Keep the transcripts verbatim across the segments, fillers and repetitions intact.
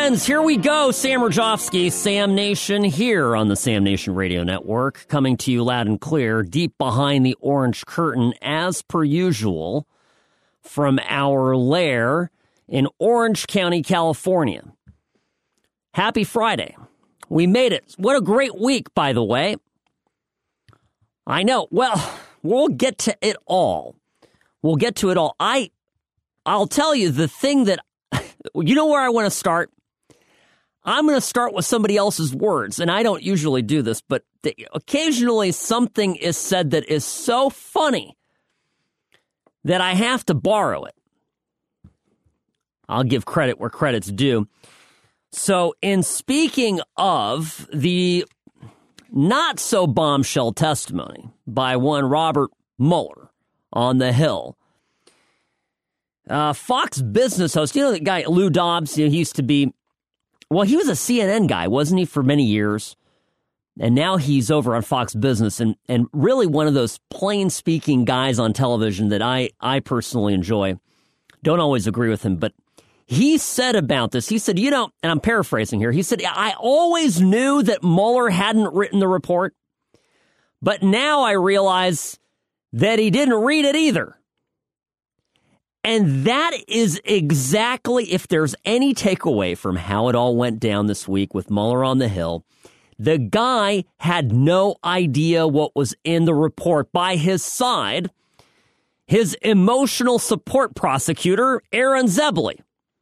friends, here we go. Sam Rajovsky, Sam Nation, here on the Sam Nation Radio Network, coming to you loud and clear, deep behind the orange curtain, as per usual, from our lair in Orange County, California. Happy Friday. We made it. What a great week, by the way. I know. Well, we'll get to it all. We'll get to it all. I, I'll tell you the thing that, you know where I want to start? I'm going to start with somebody else's words, and I don't usually do this, but the, occasionally something is said that is so funny that I have to borrow it. I'll give credit where credit's due. So, in speaking of the not-so-bombshell testimony by one Robert Mueller on the Hill, uh, Fox Business host, you know that guy Lou Dobbs, you know, he used to be, well, he was a C N N guy, wasn't he, for many years? And now he's over on Fox Business, and, and really one of those plain-speaking guys on television that I, I personally enjoy. Don't always agree with him, but he said about this, he said, you know, and I'm paraphrasing here, he said, I always knew that Mueller hadn't written the report, but now I realize that he didn't read it either. And that is exactly, if there's any takeaway from how it all went down this week with Mueller on the Hill, the guy had no idea what was in the report. By his side, his emotional support prosecutor, Aaron Zebley.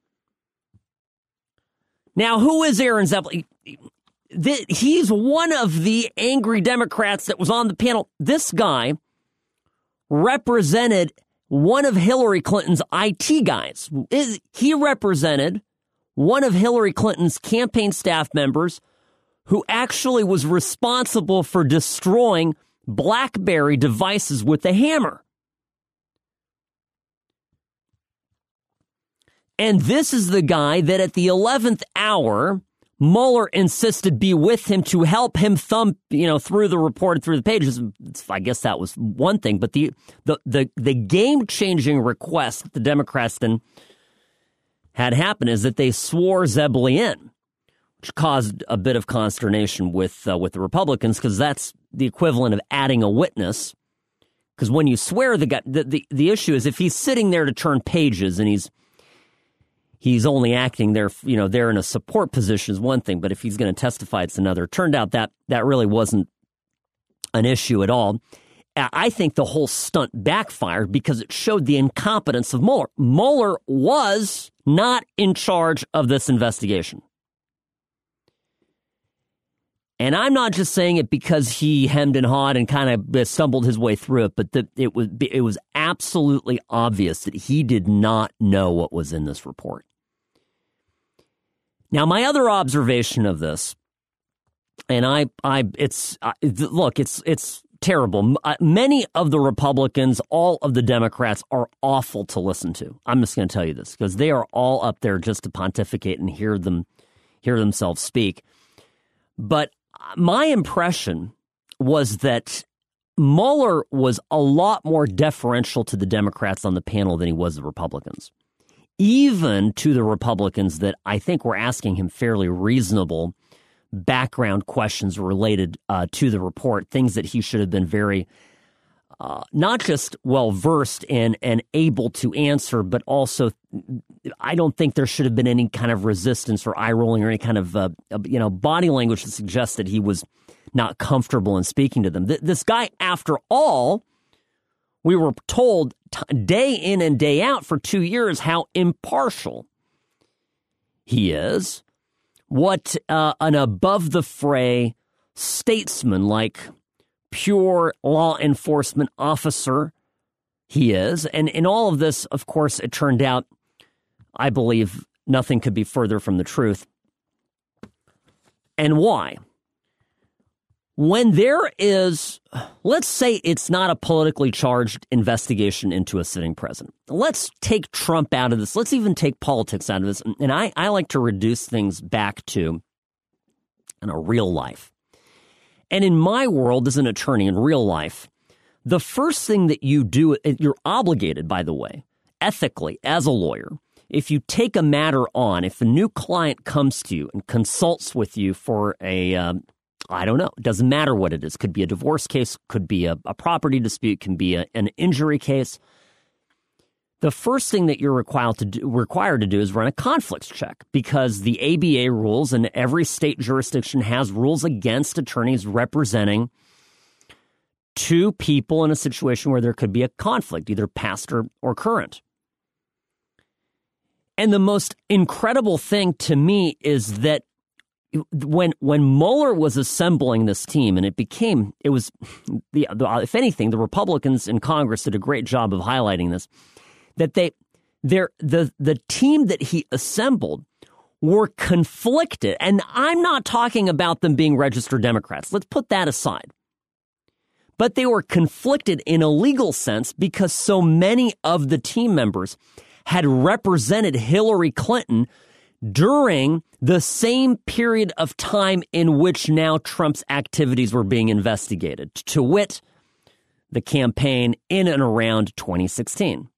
Now, who is Aaron Zebley? He's one of the angry Democrats that was on the panel. This guy represented one of Hillary Clinton's I T guys. He represented one of Hillary Clinton's campaign staff members who actually was responsible for destroying BlackBerry devices with a hammer. And this is the guy that at the eleventh hour, Mueller insisted be with him to help him thumb, you know, through the report, through the pages. I guess that was one thing. But the the the, the game-changing request that the Democrats then had happen is that they swore Zebley in, which caused a bit of consternation with uh, with the Republicans, because that's the equivalent of adding a witness. Because when you swear the guy, the, the, the issue is if he's sitting there to turn pages and he's He's only acting there, you know, there in a support position is one thing, but if he's going to testify, it's another. It turned out that that really wasn't an issue at all. I think the whole stunt backfired because it showed the incompetence of Mueller. Mueller was not in charge of this investigation. And I'm not just saying it because he hemmed and hawed and kind of stumbled his way through it, but the, it was it was absolutely obvious that he did not know what was in this report. Now, my other observation of this, and I, I, it's uh, look, it's it's terrible. Uh, many of the Republicans, all of the Democrats, are awful to listen to. I'm just going to tell you this because they are all up there just to pontificate and hear them hear themselves speak. But my impression was that Mueller was a lot more deferential to the Democrats on the panel than he was the Republicans, even to the Republicans that I think were asking him fairly reasonable background questions related uh, to the report, things that he should have been very uh, not just well-versed in and able to answer, but also I don't think there should have been any kind of resistance or eye-rolling or any kind of, uh, you know, body language that suggested he was not comfortable in speaking to them. Th- this guy, after all, we were told t- day in and day out for two years how impartial he is, what uh, an above-the-fray statesman like pure law enforcement officer he is. And in all of this, of course, it turned out, I believe, nothing could be further from the truth. And why? When there is, let's say it's not a politically charged investigation into a sitting president. Let's take Trump out of this. Let's even take politics out of this. And I, I like to reduce things back to in a real life. And in my world as an attorney in real life, the first thing that you do, you're obligated, by the way, ethically as a lawyer, if you take a matter on, if a new client comes to you and consults with you for a, um, I don't know, it doesn't matter what it is. Could be a divorce case, could be a, a property dispute, can be a, an injury case. The first thing that you're required to do, required to do is run a conflicts check, because the A B A rules, and every state jurisdiction has rules against attorneys representing two people in a situation where there could be a conflict, either past or, or current. And the most incredible thing to me is that when when Mueller was assembling this team, and it became, it was, the, the if anything, the Republicans in Congress did a great job of highlighting this, that they, they're, the the team that he assembled were conflicted. And I'm not talking about them being registered Democrats. Let's put that aside. But they were conflicted in a legal sense because so many of the team members had represented Hillary Clinton during the same period of time in which now Trump's activities were being investigated, to wit, the campaign in and around twenty sixteen.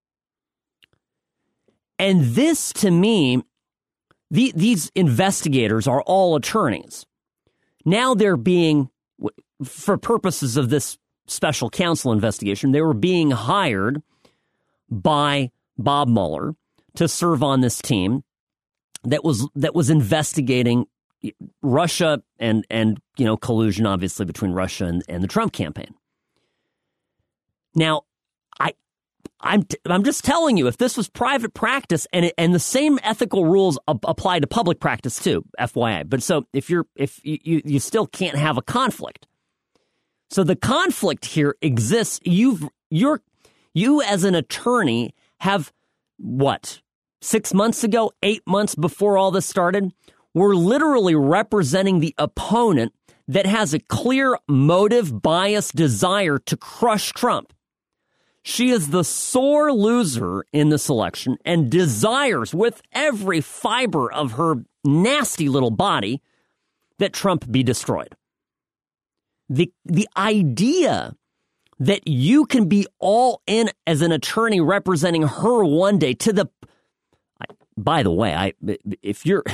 And this, to me, the, these investigators are all attorneys. Now they're being, for purposes of this special counsel investigation, they were being hired by Bob Mueller to serve on this team that was that was investigating Russia and and you know collusion, obviously, between Russia and, and the Trump campaign. Now, I I'm t- I'm just telling you, if this was private practice, and it, and the same ethical rules ap- apply to public practice too, F Y I. But so if you're if you, you you still can't have a conflict. So the conflict here exists. You've you're you as an attorney have what, six months ago, eight months before all this started, were literally representing the opponent that has a clear motive, bias, desire to crush Trump. She is the sore loser in this election and desires with every fiber of her nasty little body that Trump be destroyed. The, the idea that you can be all in as an attorney representing her one day to the, I, by the way, I if you're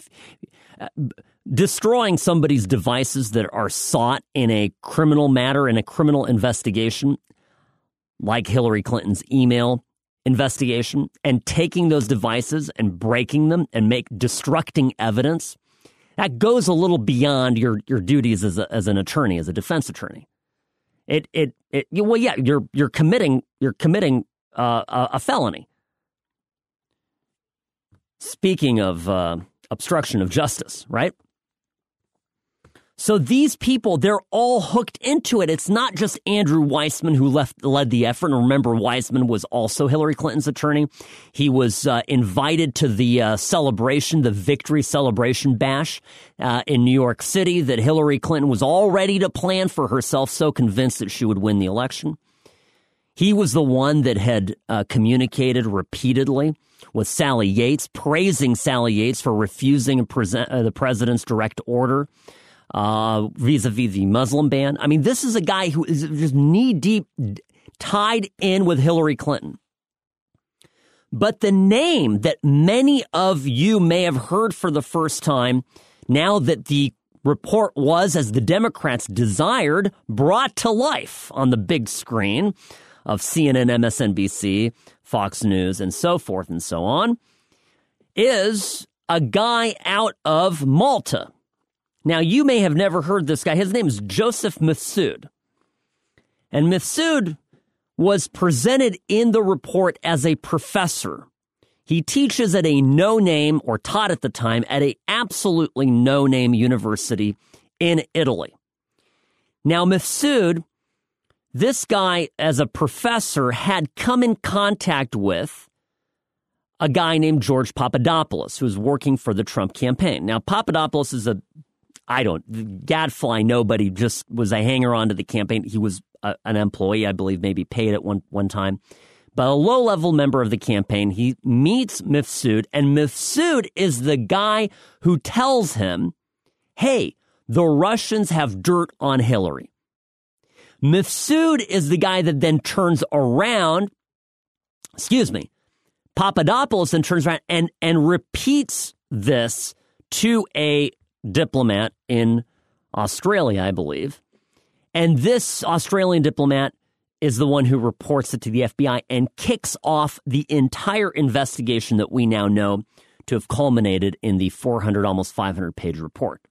destroying somebody's devices that are sought in a criminal matter, in a criminal investigation, like Hillary Clinton's email investigation, and taking those devices and breaking them and make destructing evidence, that goes a little beyond your, your duties as a, as an attorney, as a defense attorney. It it it well yeah you're you're committing you're committing uh, a, a felony. Speaking of uh, obstruction of justice, right? So these people, they're all hooked into it. It's not just Andrew Weissmann who left, led the effort. And remember, Weissmann was also Hillary Clinton's attorney. He was uh, invited to the uh, celebration, the victory celebration bash uh, in New York City that Hillary Clinton was all ready to plan for herself, so convinced that she would win the election. He was the one that had uh, communicated repeatedly with Sally Yates, praising Sally Yates for refusing present, uh, the president's direct order Uh, vis-a-vis the Muslim ban. I mean, this is a guy who is just knee-deep tied in with Hillary Clinton. But the name that many of you may have heard for the first time, now that the report was, as the Democrats desired, brought to life on the big screen of C N N, M S N B C, Fox News, and so forth and so on, is a guy out of Malta. Now, you may have never heard this guy. His name is Joseph Mifsud. And Mifsud was presented in the report as a professor. He teaches at a no-name, or taught at the time, at a absolutely no-name university in Italy. Now, Mifsud, this guy, as a professor, had come in contact with a guy named George Papadopoulos, who was working for the Trump campaign. Now, Papadopoulos is a I don't, gadfly nobody, just was a hanger-on to the campaign. He was a, an employee, I believe, maybe paid at one, one time. But a low-level member of the campaign, he meets Mifsud, and Mifsud is the guy who tells him, hey, the Russians have dirt on Hillary. Mifsud is the guy that then turns around, excuse me, Papadopoulos then turns around and, and repeats this to a diplomat in Australia, I believe. And this Australian diplomat is the one who reports it to the F B I and kicks off the entire investigation that we now know to have culminated in the four hundred, almost five hundred page report.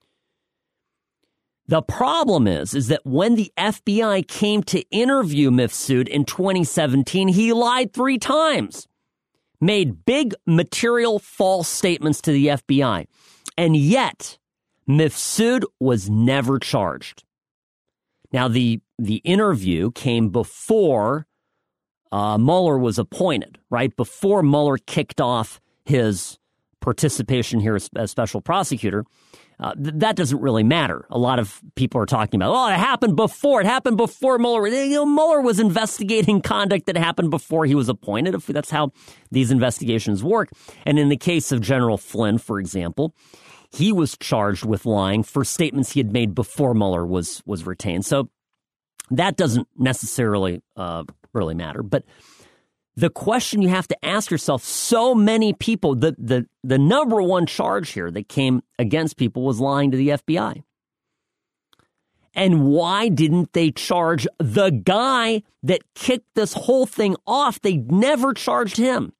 The problem is, is that when the F B I came to interview Mifsud in twenty seventeen, he lied three times, made big material false statements to the F B I, and yet Mifsud was never charged. Now, the the interview came before uh, Mueller was appointed, right? Before Mueller kicked off his participation here as, as special prosecutor. Uh, th- that doesn't really matter. A lot of people are talking about, oh, it happened before. It happened before Mueller. You know, Mueller was investigating conduct that happened before he was appointed. If that's how these investigations work. And in the case of General Flynn, for example, he was charged with lying for statements he had made before Mueller was was retained. So that doesn't necessarily uh, really matter. But the question you have to ask yourself, so many people, the, the, the number one charge here that came against people was lying to the F B I. And why didn't they charge the guy that kicked this whole thing off? They never charged him.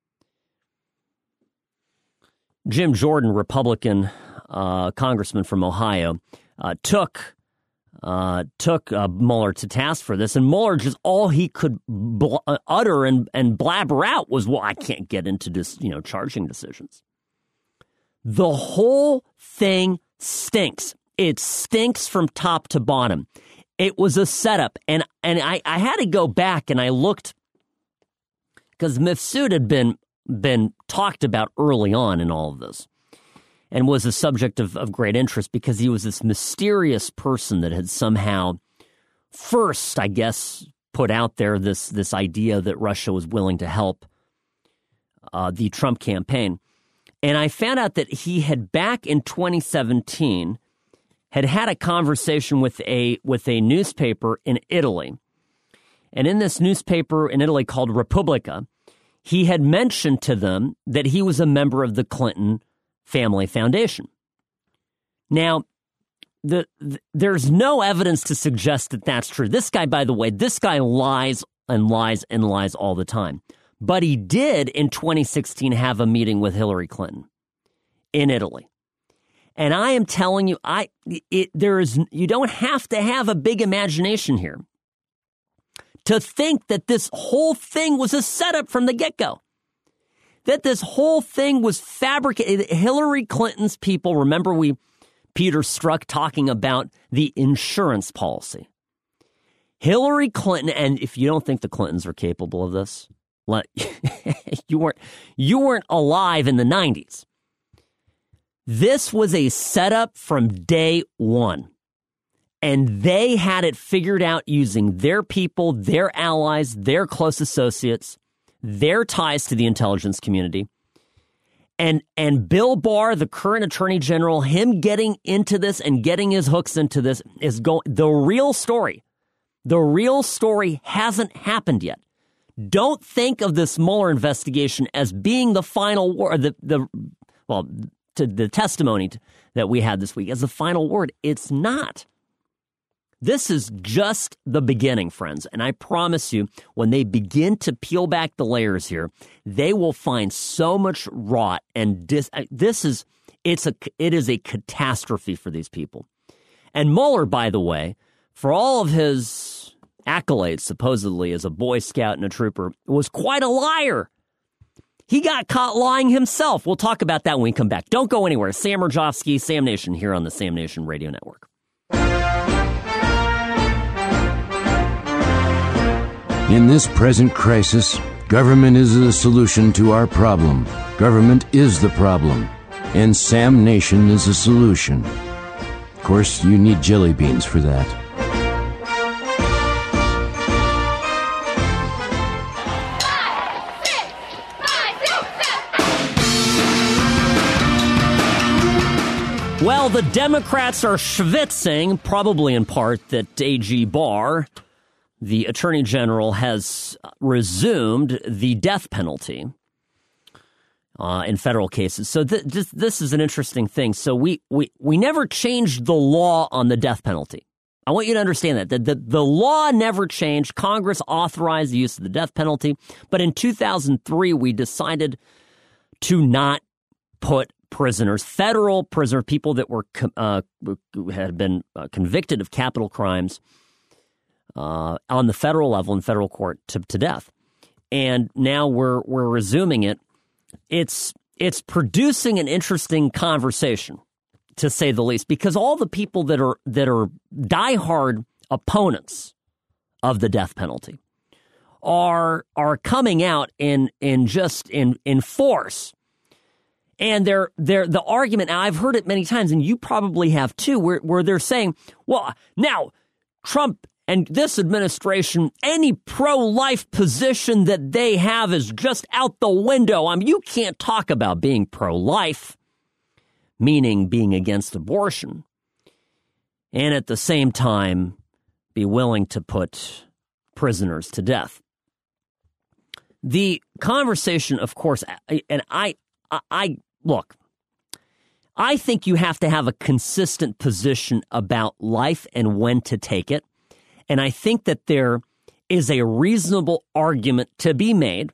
Jim Jordan, Republican uh, congressman from Ohio, uh, took uh, took uh, Mueller to task for this, and Mueller just all he could bl- uh, utter and, and blabber out was, "Well, I can't get into this, you know, charging decisions." The whole thing stinks. It stinks from top to bottom. It was a setup, and and I, I had to go back and I looked because Mifsud had been. been talked about early on in all of this and was a subject of, of great interest because he was this mysterious person that had somehow first, I guess, put out there this, this idea that Russia was willing to help uh, the Trump campaign. And I found out that he had, back in twenty seventeen, had had a conversation with a with a newspaper in Italy. And in this newspaper in Italy called Repubblica, he had mentioned to them that he was a member of the Clinton Family Foundation. Now, the, the, there's no evidence to suggest that that's true. This guy, by the way, this guy lies and lies and lies all the time. But he did in twenty sixteen have a meeting with Hillary Clinton in Italy. And I am telling you, I it, there is you don't have to have a big imagination here to think that this whole thing was a setup from the get-go. That this whole thing was fabricated. Hillary Clinton's people, remember we, Peter Strzok talking about the insurance policy. Hillary Clinton, and if you don't think the Clintons are capable of this, let, you weren't you weren't alive in the nineties. This was a setup from day one. And they had it figured out using their people, their allies, their close associates, their ties to the intelligence community. And and Bill Barr, the current attorney general, him getting into this and getting his hooks into this is going. The real story, the real story hasn't happened yet. Don't think of this Mueller investigation as being the final word. The the well, to the testimony that we had this week as the final word. It's not. This is just the beginning, friends, and I promise you, when they begin to peel back the layers here, they will find so much rot and dis- this is it's a it is a catastrophe for these people. And Mueller, by the way, for all of his accolades, supposedly as a Boy Scout and a trooper, was quite a liar. He got caught lying himself. We'll talk about that when we come back. Don't go anywhere. Sam Rajovsky, Sam Nation, here on the Sam Nation Radio Network. In this present crisis, government is the solution to our problem. Government is the problem, and Sam Nation is the solution. Of course, you need jelly beans for that. Well, the Democrats are schwitzing, probably in part, that A G Barr, the Attorney General, has resumed the death penalty uh, in federal cases. So th- this, this is an interesting thing. So we, we, we never changed the law on the death penalty. I want you to understand that. The, the, the law never changed. Congress authorized the use of the death penalty. But in two thousand three, we decided to not put prisoners, federal prisoners, people that were uh, had been uh, convicted of capital crimes uh, on the federal level in federal court to, to death. And now we're we're resuming it. It's it's producing an interesting conversation, to say the least, because all the people that are that are diehard opponents of the death penalty are are coming out in in just in in force. And they're, they're, the argument, and I've heard it many times, and you probably have too, where, where they're saying, well, now, Trump and this administration, any pro-life position that they have is just out the window. I mean, you can't talk about being pro-life, meaning being against abortion, and at the same time be willing to put prisoners to death. The conversation, of course, and I, I, Look, I think you have to have a consistent position about life and when to take it. And I think that there is a reasonable argument to be made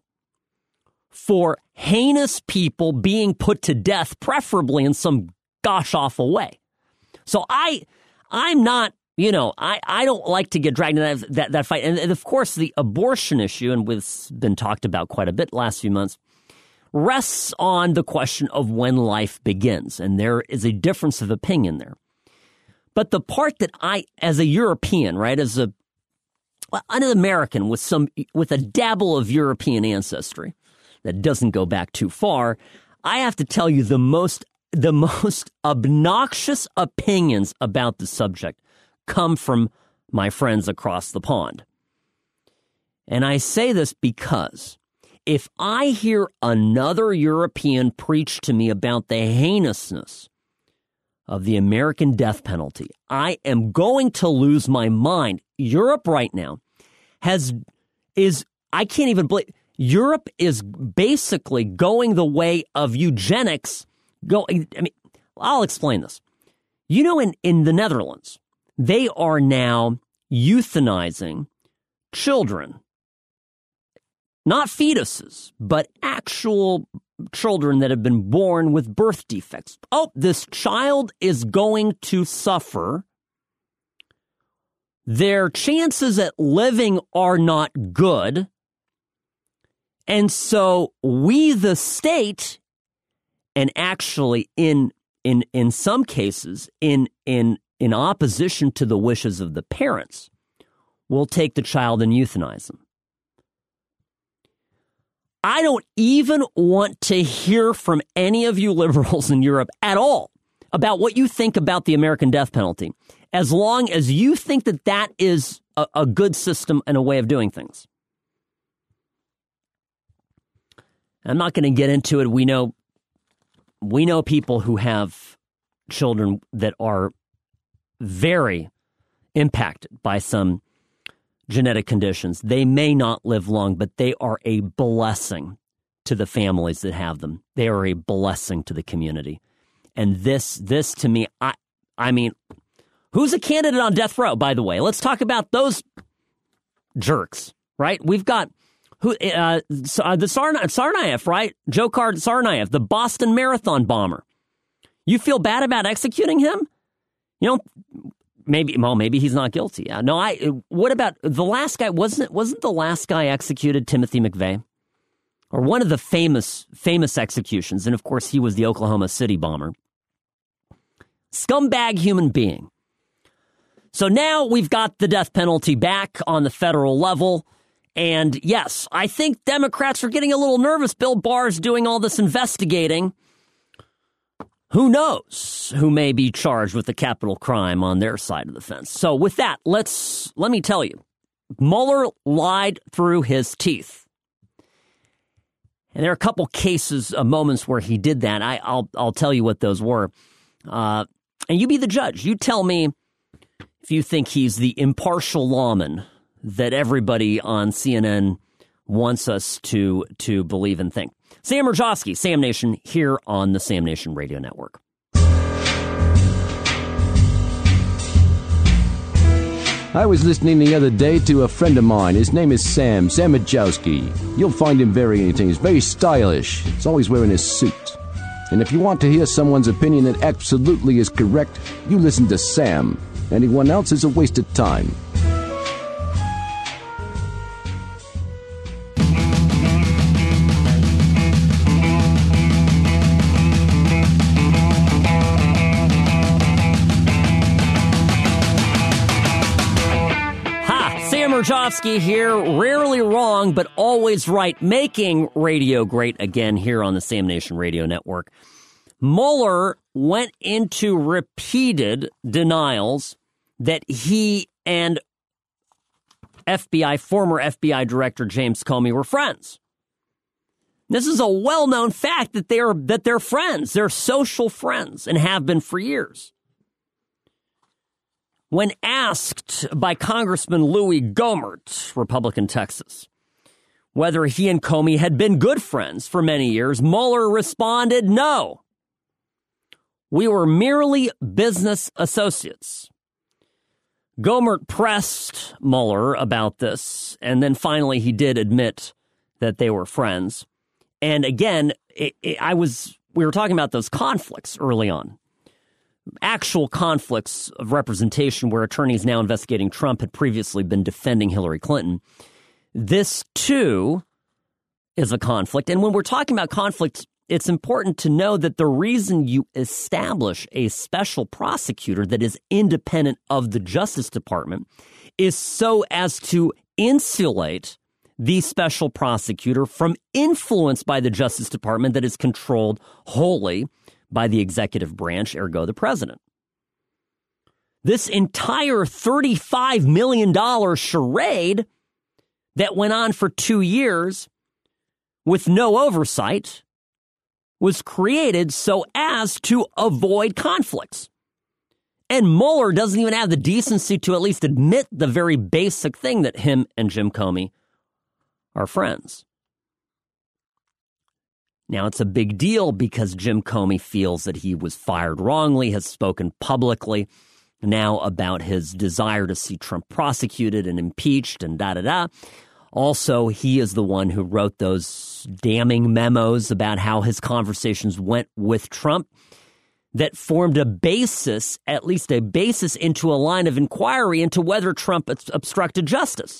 for heinous people being put to death, preferably in some gosh-awful way. So I, I'm not, you know, I, I don't like to get dragged into that, that, that fight. And, and, of course, the abortion issue, and it's been talked about quite a bit last few months, rests on the question of when life begins, and there is a difference of opinion there. But the part that I, as a European, right, as a an American with some with a dabble of European ancestry that doesn't go back too far, I have to tell you the most the most obnoxious opinions about the subject come from my friends across the pond. And I say this because if I hear another European preach to me about the heinousness of the American death penalty, I am going to lose my mind. Europe right now has, is, I can't even believe, Europe is basically going the way of eugenics. Go, I mean, I'll explain this. You know, in, in the Netherlands, they are now euthanizing children. Not fetuses, but actual children that have been born with birth defects. Oh, this child is going to suffer. Their chances at living are not good. And so we, the state, and actually in in in some cases, in in in opposition to the wishes of the parents, will take the child and euthanize them. I don't even want to hear from any of you liberals in Europe at all about what you think about the American death penalty, as long as you think that that is a, a good system and a way of doing things. I'm not going to get into it. We know, we know people who have children that are very impacted by some genetic conditions. They may not live long, but they are a blessing to the families that have them. They are a blessing to the community. And this, this to me, I, I mean, who's a candidate on death row, by the way? Let's talk about those jerks, right? We've got who uh, the Sarn- Tsarnaev, right? Dzhokhar Tsarnaev, the Boston Marathon bomber. You feel bad about executing him? You know, maybe, well, maybe he's not guilty. No, I. What about the last guy? Wasn't it? Wasn't the last guy executed Timothy McVeigh, or one of the famous famous executions? And of course, he was the Oklahoma City bomber. Scumbag human being. So now we've got the death penalty back on the federal level. And yes, I think Democrats are getting a little nervous. Bill Barr's doing all this investigating. Who knows who may be charged with a capital crime on their side of the fence. So with that, let's let me tell you, Mueller lied through his teeth. And there are a couple cases, uh, moments where he did that. I, I'll I'll tell you what those were. Uh, and you be the judge. You tell me if you think he's the impartial lawman that everybody on C N N wants us to to believe and think. Sam Mirejovsky, Sam Nation, here on the Sam Nation Radio Network. I was listening the other day to a friend of mine. His name is Sam, Sam Mirejovsky. You'll find him very entertaining. He's very stylish. He's always wearing his suit. And if you want to hear someone's opinion that absolutely is correct, you listen to Sam. Anyone else is a waste of time. Mirejovsky here, rarely wrong, but always right, making radio great again here on the Sam Nation Radio Network. Mueller went into repeated denials that he and F B I, former F B I Director James Comey were friends. This is a well-known fact that they're that they're friends. They're social friends and have been for years. When asked by Congressman Louis Gohmert, Republican Texas, whether he and Comey had been good friends for many years, Mueller responded, no. We were merely business associates. Gohmert pressed Mueller about this, and then finally he did admit that they were friends. And again, it, it, I was we were talking about those conflicts early on. Actual conflicts of representation where attorneys now investigating Trump had previously been defending Hillary Clinton. This, too, is a conflict. And when we're talking about conflict, it's important to know that the reason you establish a special prosecutor that is independent of the Justice Department is so as to insulate the special prosecutor from influence by the Justice Department that is controlled wholly by the executive branch, ergo the president. This entire thirty-five million dollars charade that went on for two years with no oversight was created so as to avoid conflicts. And Mueller doesn't even have the decency to at least admit the very basic thing that him and Jim Comey are friends. Now, it's a big deal because Jim Comey feels that he was fired wrongly, has spoken publicly now about his desire to see Trump prosecuted and impeached and da-da-da. Also, he is the one who wrote those damning memos about how his conversations went with Trump that formed a basis, at least a basis into a line of inquiry into whether Trump obstructed justice.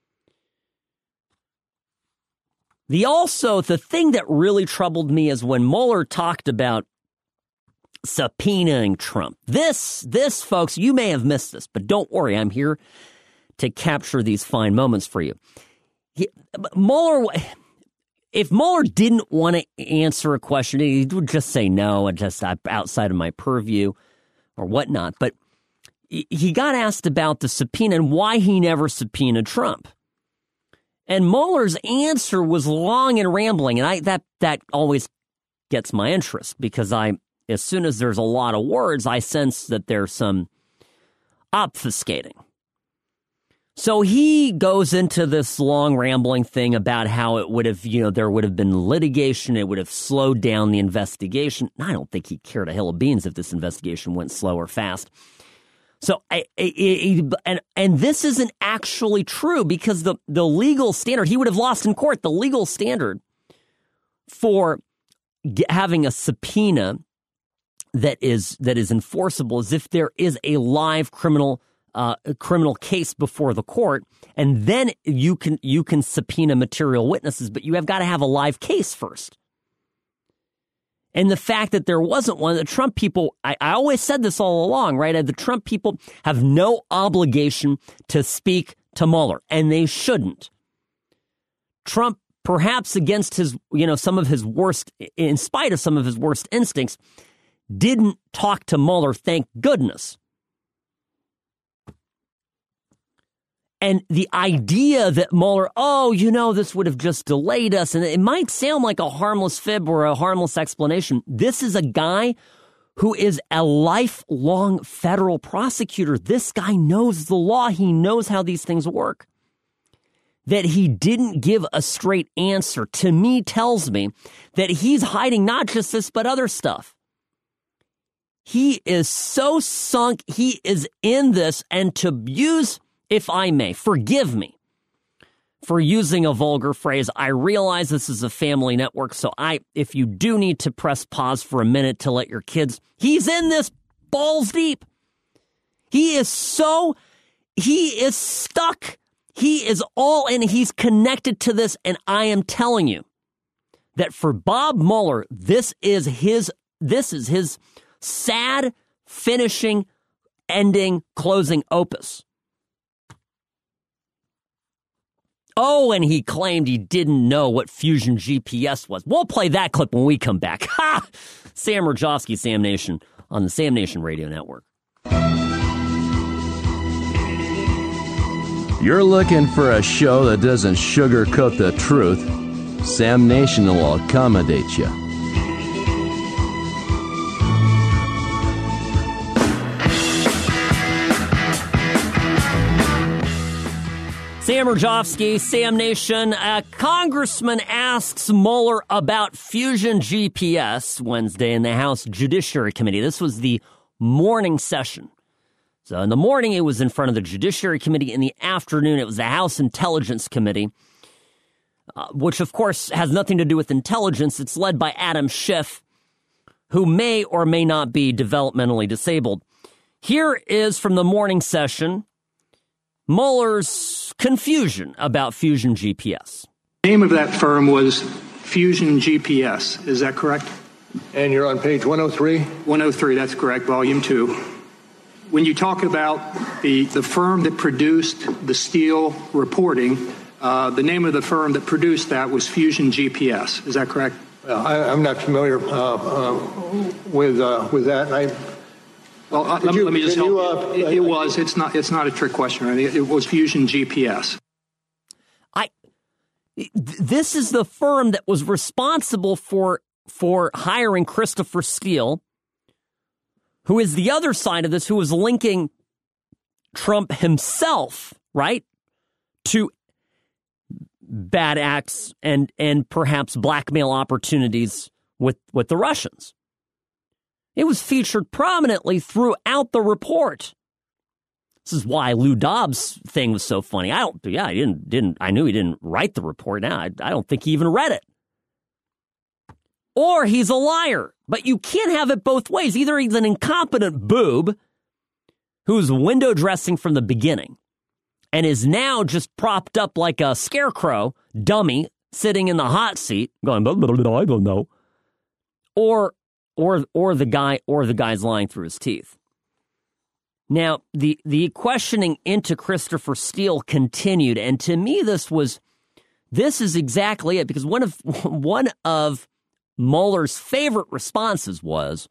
The also, the thing that really troubled me is when Mueller talked about subpoenaing Trump. This, this, folks, you may have missed this, but don't worry, I'm here to capture these fine moments for you. He, Mueller, if Mueller didn't want to answer a question, he would just say no and just outside of my purview or whatnot. But he got asked about the subpoena and why he never subpoenaed Trump. And Mueller's answer was long and rambling, and I that that always gets my interest because I, as soon as there's a lot of words, I sense that there's some obfuscating. So he goes into this long rambling thing about how it would have, you know, there would have been litigation, it would have slowed down the investigation. I don't think he cared a hill of beans if this investigation went slow or fast. So, I, I, I, and and this isn't actually true because the, the legal standard, he would have lost in court, the legal standard for g- having a subpoena that is that is enforceable is if there is a live criminal uh, criminal case before the court, and then you can you can subpoena material witnesses, but you have got to have a live case first. And the fact that there wasn't one, the Trump people, I, I always said this all along, right? The Trump people have no obligation to speak to Mueller, and they shouldn't. Trump, perhaps against his, you know, some of his worst, in spite of some of his worst instincts, didn't talk to Mueller, thank goodness. And the idea that Mueller, oh, you know, this would have just delayed us, and it might sound like a harmless fib or a harmless explanation. This is a guy who is a lifelong federal prosecutor. This guy knows the law. He knows how these things work. that he didn't give a straight answer, to me tells me that he's hiding not just this, but other stuff. He is so sunk, he is in this, and to use, if I may, forgive me for using a vulgar phrase. I realize this is a family network, so I, if you do need to press pause for a minute to let your kids, he's in this balls deep. He is so, he is stuck. He is all in. He's connected to this, and I am telling you that for Bob Mueller, this is his, this is his sad finishing, ending, closing opus. Oh, and he claimed he didn't know what Fusion G P S was. We'll play that clip when we come back. Ha! Sam Rajovsky, Sam Nation, on the Sam Nation Radio Network. You're looking for a show that doesn't sugarcoat the truth. Sam Nation will accommodate you. Sam Rajovsky, Sam Nation. A congressman asks Mueller about Fusion G P S Wednesday in the House Judiciary Committee. This was the morning session. So in the morning, it was in front of the Judiciary Committee. In the afternoon, it was the House Intelligence Committee, uh, which, of course, has nothing to do with intelligence. It's led by Adam Schiff, who may or may not be developmentally disabled. Here is from the morning session, Mueller's confusion about Fusion G P S. The name of that firm was Fusion G P S. Is that correct? And you're on page one oh three? one oh three, that's correct, volume two. When you talk about the, the firm that produced the Steele reporting, uh, the name of the firm that produced that was Fusion G P S. Is that correct? Uh, I, I'm not familiar uh, uh, with uh, with that. I, well, uh, let, me, you, let me just help you. you. Uh, it, it was. It's not. It's not a trick question. Right? It, it was Fusion G P S. I. This is the firm that was responsible for for hiring Christopher Steele, who is the other side of this, who is linking Trump himself, right, to bad acts and and perhaps blackmail opportunities with, with the Russians. It was featured prominently throughout the report. This is why Lou Dobbs' thing was so funny. I don't, yeah, I didn't, didn't, I knew he didn't write the report. Now I, I don't think he even read it. Or he's a liar. But you can't have it both ways. Either he's an incompetent boob who's window dressing from the beginning and is now just propped up like a scarecrow dummy sitting in the hot seat going, blah, blah, blah, I don't know. Or, or, or the guy, or the guy's lying through his teeth. Now, the, the questioning into Christopher Steele continued. And to me, this was, this is exactly it, because one of, one of, Mueller's favorite responses was,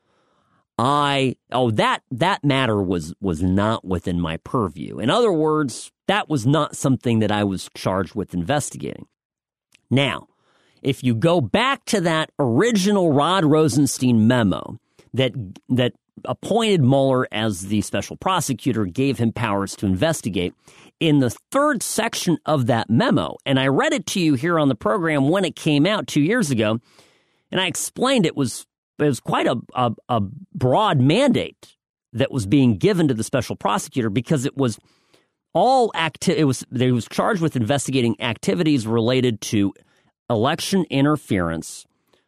I, oh, that, that matter was, was not within my purview. In other words, that was not something that I was charged with investigating. Now, if you go back to that original Rod Rosenstein memo that, that appointed Mueller as the special prosecutor, gave him powers to investigate, in the third section of that memo, and I read it to you here on the program when it came out two years ago, and I explained it was it was quite a, a, a broad mandate that was being given to the special prosecutor, because it was all acti- it was they was charged with investigating activities related to election interference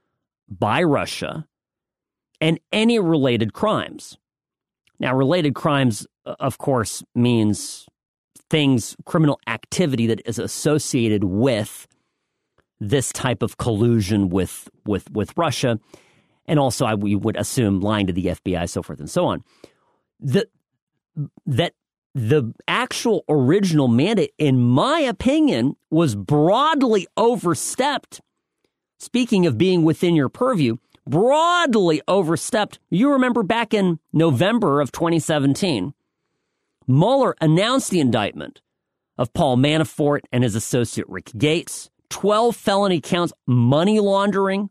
by Russia and any related crimes. Now, related crimes, of course, means things, criminal activity that is associated with this type of collusion with with with Russia, and also I we would assume lying to the F B I, so forth and so on. The that the actual original mandate, in my opinion, was broadly overstepped. Speaking of being within your purview, broadly overstepped. You remember back in November of twenty seventeen, Mueller announced the indictment of Paul Manafort and his associate Rick Gates. twelve felony counts, money laundering,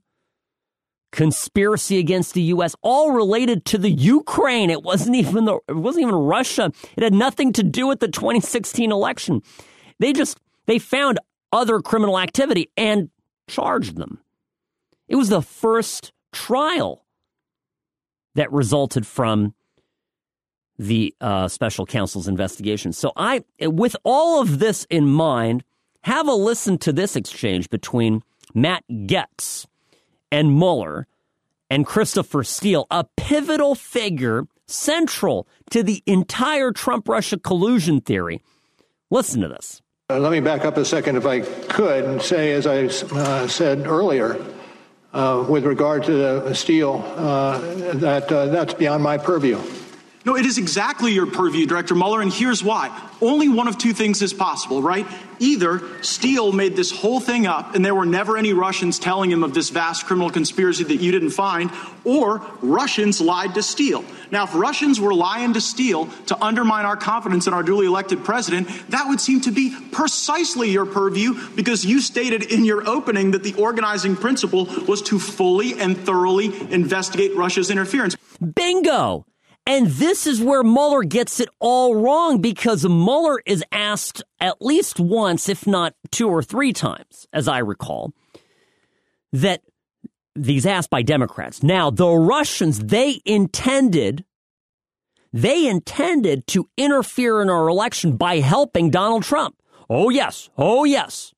conspiracy against the U S, all related to the Ukraine. It wasn't even the, it wasn't even Russia. It had nothing to do with the twenty sixteen election. They just They found other criminal activity and charged them. It was the first trial that resulted from the uh, special counsel's investigation. So I, with all of this in mind, have a listen to this exchange between Matt Gaetz and Mueller and Christopher Steele, a pivotal figure central to the entire Trump-Russia collusion theory. Listen to this. Uh, let me back up a second, if I could, and say, as I uh, said earlier, uh, with regard to the Steele, uh, that uh, that's beyond my purview. No, it is exactly your purview, Director Mueller, and here's why. Only one of two things is possible, right? Either Steele made this whole thing up and there were never any Russians telling him of this vast criminal conspiracy that you didn't find, or Russians lied to Steele. Now, if Russians were lying to Steele to undermine our confidence in our duly elected president, that would seem to be precisely your purview, because you stated in your opening that the organizing principle was to fully and thoroughly investigate Russia's interference. Bingo! And this is where Mueller gets it all wrong, because Mueller is asked at least once, if not two or three times, as I recall, that he's asked by Democrats. Now, the Russians, they intended, they intended to interfere in our election by helping Donald Trump. Oh, yes. Oh, yes.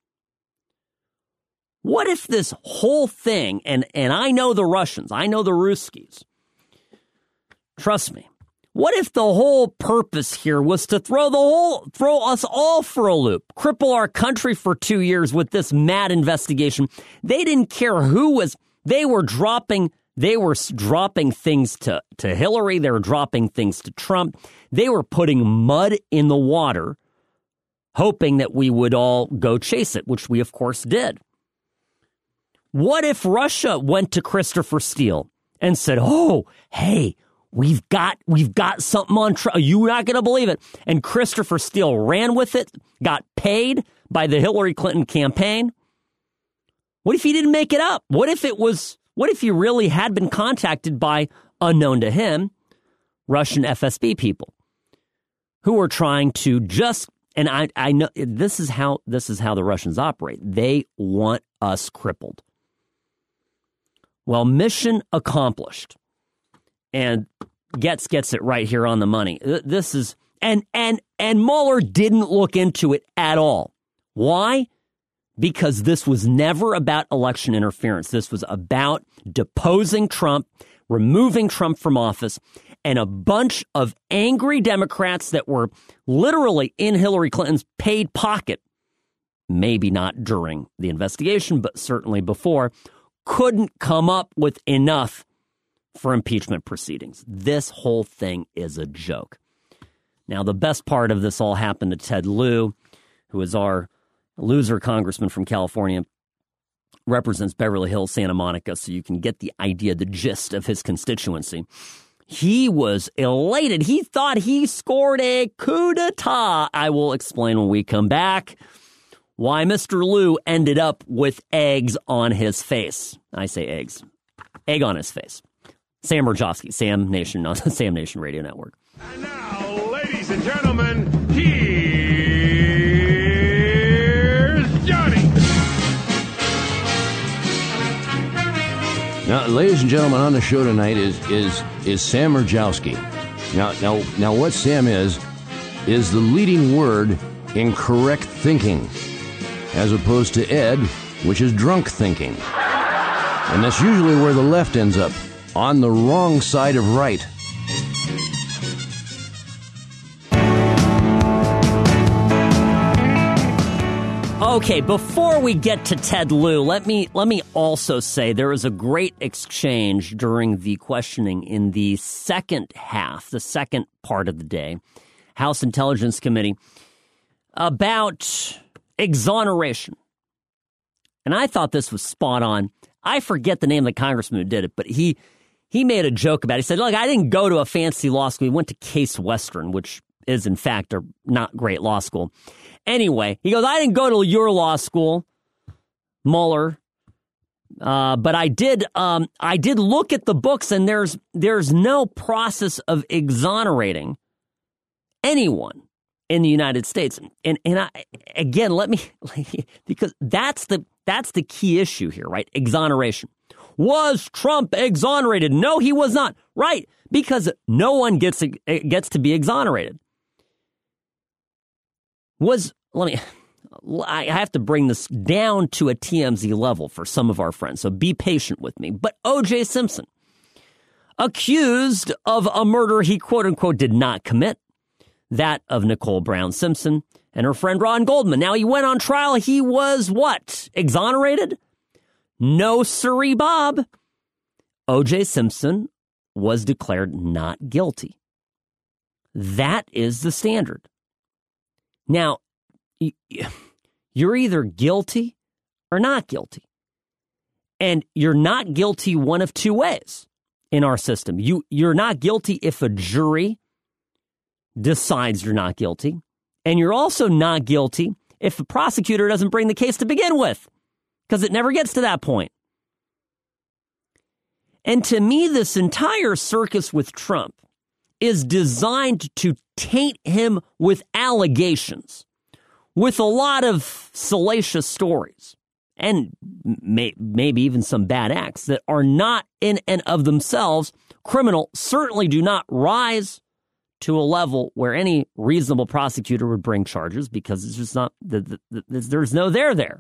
What if this whole thing, and, and I know the Russians, I know the Ruskies, trust me. What if the whole purpose here was to throw the whole, throw us all for a loop, cripple our country for two years with this mad investigation? They didn't care who was, they were dropping, they were dropping things to, to Hillary. They were dropping things to Trump. They were putting mud in the water, hoping that we would all go chase it, which we of course did. What if Russia went to Christopher Steele and said, oh, hey, We've got we've got something on trial. You're not going to believe it. And Christopher Steele ran with it, got paid by the Hillary Clinton campaign. What if he didn't make it up? What if it was, what if he really had been contacted by, unknown to him, Russian F S B people who were trying to just, and I, I know this is how this is how the Russians operate. They want us crippled. Well, mission accomplished. And Gaetz gets it right here on the money. This is, and and and Mueller didn't look into it at all. Why? Because this was never about election interference. This was about deposing Trump, removing Trump from office, and a bunch of angry Democrats that were literally in Hillary Clinton's paid pocket, maybe not during the investigation, but certainly before, couldn't come up with enough for impeachment proceedings. This whole thing is a joke. Now, the best part of this all happened to Ted Lieu, who is our loser congressman from California, represents Beverly Hills, Santa Monica, so you can get the idea, the gist of his constituency. He was elated. He thought he scored a coup d'etat. I will explain when we come back why Mister Lieu ended up with eggs on his face. I say eggs. Egg on his face. Sam Rajovsky, Sam Nation on the Sam Nation Radio Network. And now, ladies and gentlemen, here's Johnny. Now, ladies and gentlemen, on the show tonight is is is Sam Rajowski. Now, now, now, what Sam is is the leading word in correct thinking, as opposed to Ed, which is drunk thinking, and that's usually where the left ends up. On the wrong side of right. Okay, before we get to Ted Lieu, let me let me also say there was a great exchange during the questioning in the second half, the second part of the day, House Intelligence Committee, about exoneration. And I thought this was spot on. I forget the name of the congressman who did it, but he He made a joke about it. He said, look, I didn't go to a fancy law school. He went to Case Western, which is, in fact, a not great law school. Anyway, he goes, I didn't go to your law school, Mueller, uh, but I did um, I did look at the books, and there's there's no process of exonerating anyone in the United States. And and I, again, let me, because that's the that's the key issue here, right? Exoneration. Was Trump exonerated? No, he was not. Right, because no one gets gets to be exonerated. Was, let me, I have to bring this down to a T M Z level for some of our friends, so be patient with me. But O J Simpson, accused of a murder he quote unquote did not commit, that of Nicole Brown Simpson and her friend Ron Goldman. Now, he went on trial. He was what? Exonerated? No, sirree, Bob. O J Simpson was declared not guilty. That is the standard. Now, you're either guilty or not guilty. And you're not guilty one of two ways in our system. You, you're not guilty if a jury decides you're not guilty. And you're also not guilty if the prosecutor doesn't bring the case to begin with, because it never gets to that point. And to me, this entire circus with Trump is designed to taint him with allegations, with a lot of salacious stories, and may, maybe even some bad acts that are not in and of themselves criminal, certainly do not rise to a level where any reasonable prosecutor would bring charges, because it's just not, the, the, the, there's no there there.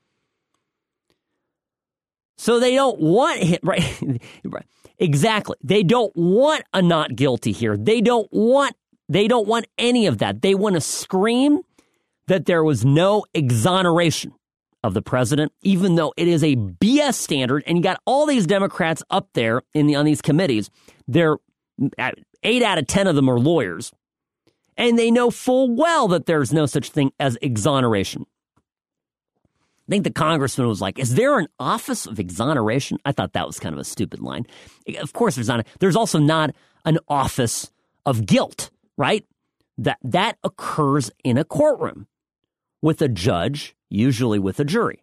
So they don't want him, right? Right? Exactly. They don't want a not guilty here. They don't want, they don't want any of that. They want to scream that there was no exoneration of the president, even though it is a B S standard. And you got all these Democrats up there in the, on these committees. They're, eight out of ten of them are lawyers. And they know full well that there's no such thing as exoneration. I think the congressman was like, is there an office of exoneration? I thought that was kind of a stupid line. Of course, there's not. A, there's also not an office of guilt, right? That that occurs in a courtroom with a judge, usually with a jury.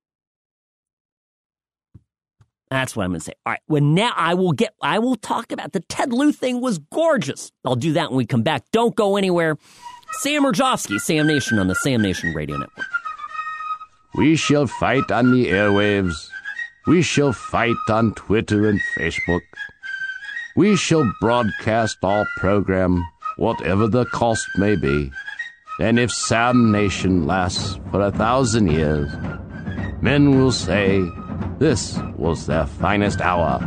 That's what I'm going to say. All right. Well, now I will get, I will talk about the Ted Lieu thing was gorgeous. I'll do that when we come back. Don't go anywhere. Sam Rajovsky, Sam Nation on the Sam Nation Radio Network. We shall fight on the airwaves. We shall fight on Twitter and Facebook. We shall broadcast our program, whatever the cost may be. And if Sam Nation lasts for a thousand years, men will say this was their finest hour.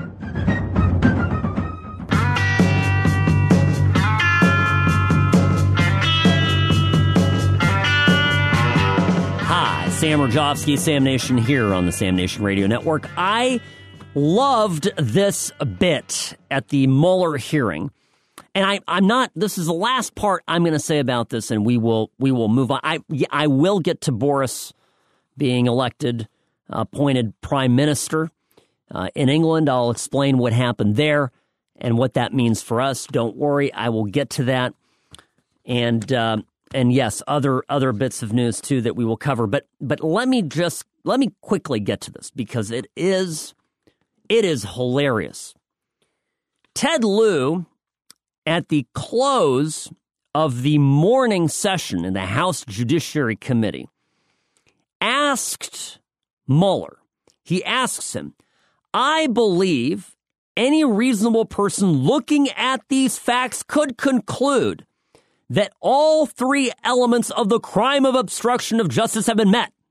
Sam Rajovsky, Sam Nation here on the Sam Nation Radio Network. I loved this bit at the Mueller hearing. And I, I'm not, this is the last part I'm going to say about this, and we will we will move on. I, I will get to Boris being elected, appointed prime minister uh, in England. I'll explain what happened there and what that means for us. Don't worry, I will get to that. And uh, and yes, other other bits of news too that we will cover. But but let me just let me quickly get to this because it is it is hilarious. Ted Lieu, at the close of the morning session in the House Judiciary Committee, asked Mueller, he asks him, I believe any reasonable person looking at these facts could conclude that all three elements of the crime of obstruction of justice have been met.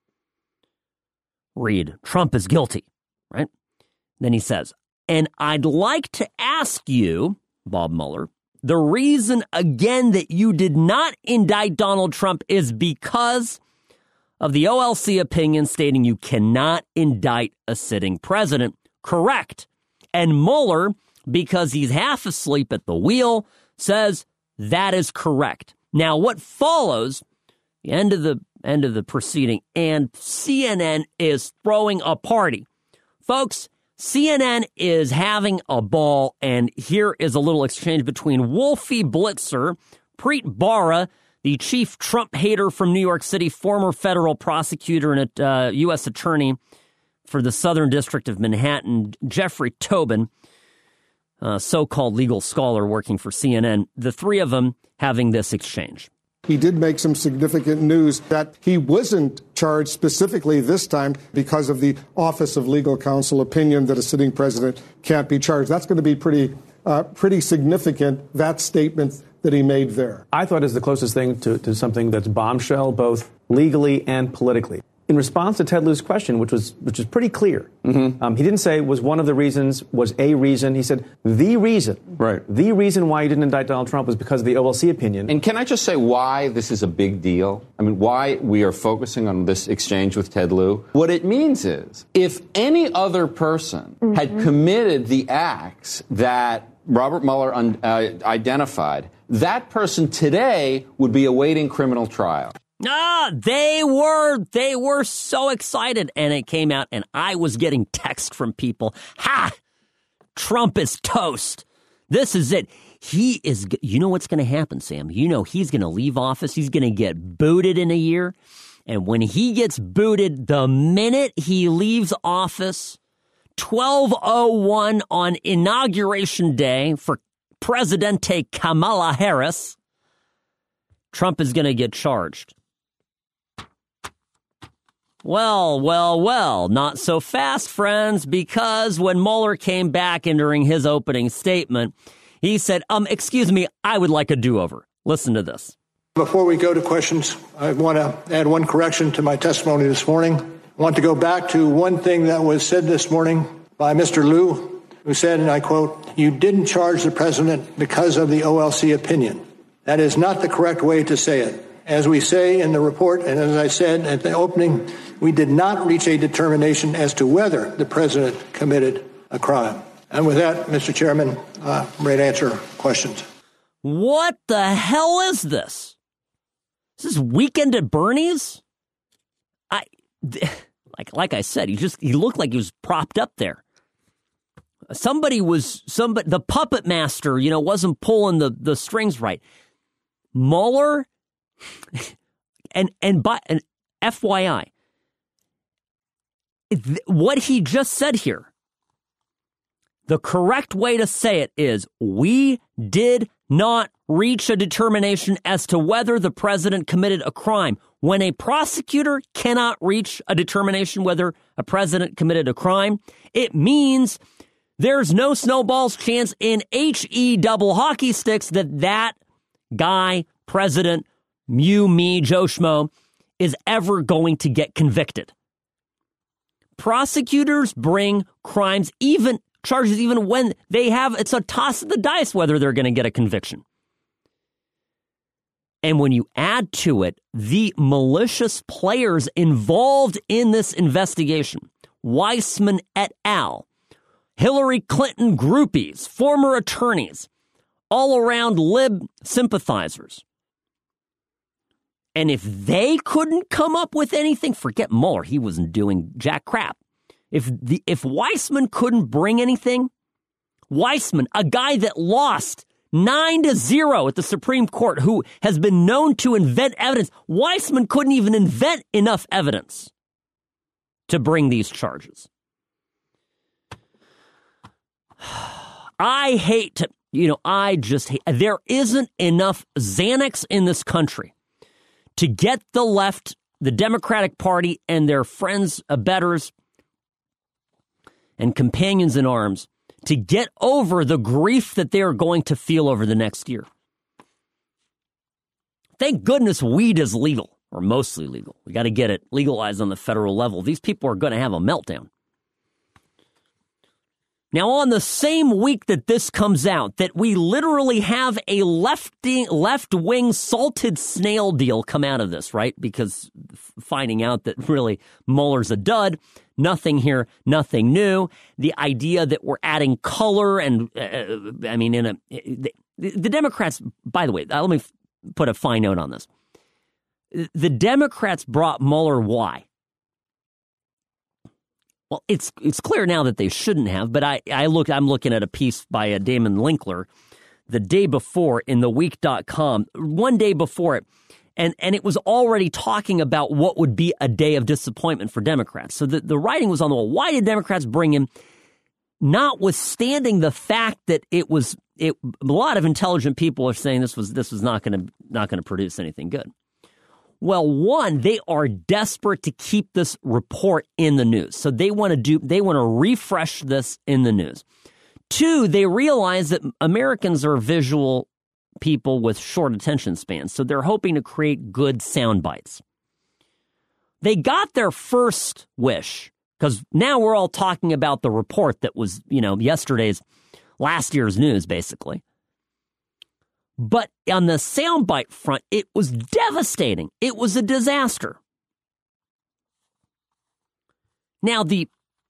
Read, Trump is guilty, right? Then he says, and I'd like to ask you, Bob Mueller, the reason again that you did not indict Donald Trump is because of the O L C opinion stating you cannot indict a sitting president. Correct. And Mueller, because he's half asleep at the wheel, says that is correct. Now, what follows, the end of the end of the proceeding, and C N N is throwing a party. Folks, C N N is having a ball, and here is a little exchange between Wolfie Blitzer, Preet Bharara, the chief Trump hater from New York City, former federal prosecutor and a uh, U S attorney for the Southern District of Manhattan, Jeffrey Tobin, a so-called legal scholar working for C N N, the three of them having this exchange. He did make some significant news that he wasn't charged specifically this time because of the Office of Legal Counsel opinion that a sitting president can't be charged. That's going to be pretty, uh, pretty significant, that statement that he made there. I thought is the closest thing to, to something that's bombshell, both legally and politically. In response to Ted Lieu's question, which was which is pretty clear, mm-hmm. um, he didn't say was one of the reasons, was a reason. He said the reason, right? The reason why you didn't indict Donald Trump was because of the O L C opinion. And can I just say why this is a big deal? I mean, why we are focusing on this exchange with Ted Lieu? What it means is if any other person mm-hmm. had committed the acts that Robert Mueller un- uh, identified, that person today would be awaiting criminal trial. Ah, they were, they were so excited. And it came out and I was getting texts from people. Ha! Trump is toast. This is it. He is, you know what's going to happen, Sam? You know he's going to leave office. He's going to get booted in a year. And when he gets booted, the minute he leaves office, twelve oh one on Inauguration Day for Presidente Kamala Harris, Trump is going to get charged. Well, well, well, not so fast, friends, because when Mueller came back and during his opening statement, he said, um, excuse me, I would like a do-over. Listen to this. Before we go to questions, I want to add one correction to my testimony this morning. I want to go back to one thing that was said this morning by Mister Lieu, who said, and I quote, "You didn't charge the president because of the O L C opinion. That is not the correct way to say it. As we say in the report, and as I said at the opening, we did not reach a determination as to whether the president committed a crime." And with that, Mister Chairman, uh, I'm ready to answer questions. What the hell is this? Is this Weekend at Bernie's? I, like, like I said, he just, he looked like he was propped up there. Somebody was, somebody, the puppet master, you know, wasn't pulling the, the strings right. Mueller, and, and by, and F Y I, what he just said here, the correct way to say it is, we did not reach a determination as to whether the president committed a crime. When a prosecutor cannot reach a determination whether a president committed a crime, it means there's no snowball's chance in H E double hockey sticks that that guy, President Mew, me, Joe Schmo, is ever going to get convicted. Prosecutors bring crimes, even charges, even when they have, it's a toss of the dice whether they're going to get a conviction. And when you add to it the malicious players involved in this investigation, Weissman et al., Hillary Clinton groupies, former attorneys, all around lib sympathizers. And if they couldn't come up with anything, forget Mueller, he wasn't doing jack crap. If the if Weissman couldn't bring anything, Weissman, a guy that lost nine to zero at the Supreme Court, who has been known to invent evidence, Weissman couldn't even invent enough evidence to bring these charges. I hate to, you know, I just hate, there isn't enough Xanax in this country to get the left, the Democratic Party, and their friends, abettors, and companions in arms to get over the grief that they are going to feel over the next year. Thank goodness weed is legal, or mostly legal. We got to get it legalized on the federal level. These people are going to have a meltdown. Now, on the same week that this comes out, that we literally have a lefty, left-wing salted snail deal come out of this, right? Because finding out that really Mueller's a dud, nothing here, nothing new. The idea that we're adding color and, uh, I mean, in a the, the Democrats, by the way, let me put a fine note on this. The Democrats brought Mueller why? Well, it's it's clear now that they shouldn't have, but I, I look, I'm looking at a piece by uh, Damon Linkler the day before in the week dot com, one day before it, and, and it was already talking about what would be a day of disappointment for Democrats. So the, the writing was on the wall. Why did Democrats bring him? notwithstanding the fact that it was, it, a lot of intelligent people are saying this was this was not going to not going to produce anything good. Well, one, they are desperate to keep this report in the news, so they want to do they want to refresh this in the news. Two, they realize that Americans are visual people with short attention spans, so they're hoping to create good sound bites. They got their first wish, because now we're all talking about the report that was, you know, yesterday's, last year's news, basically. But on the soundbite front, it was devastating. It was a disaster. Now, the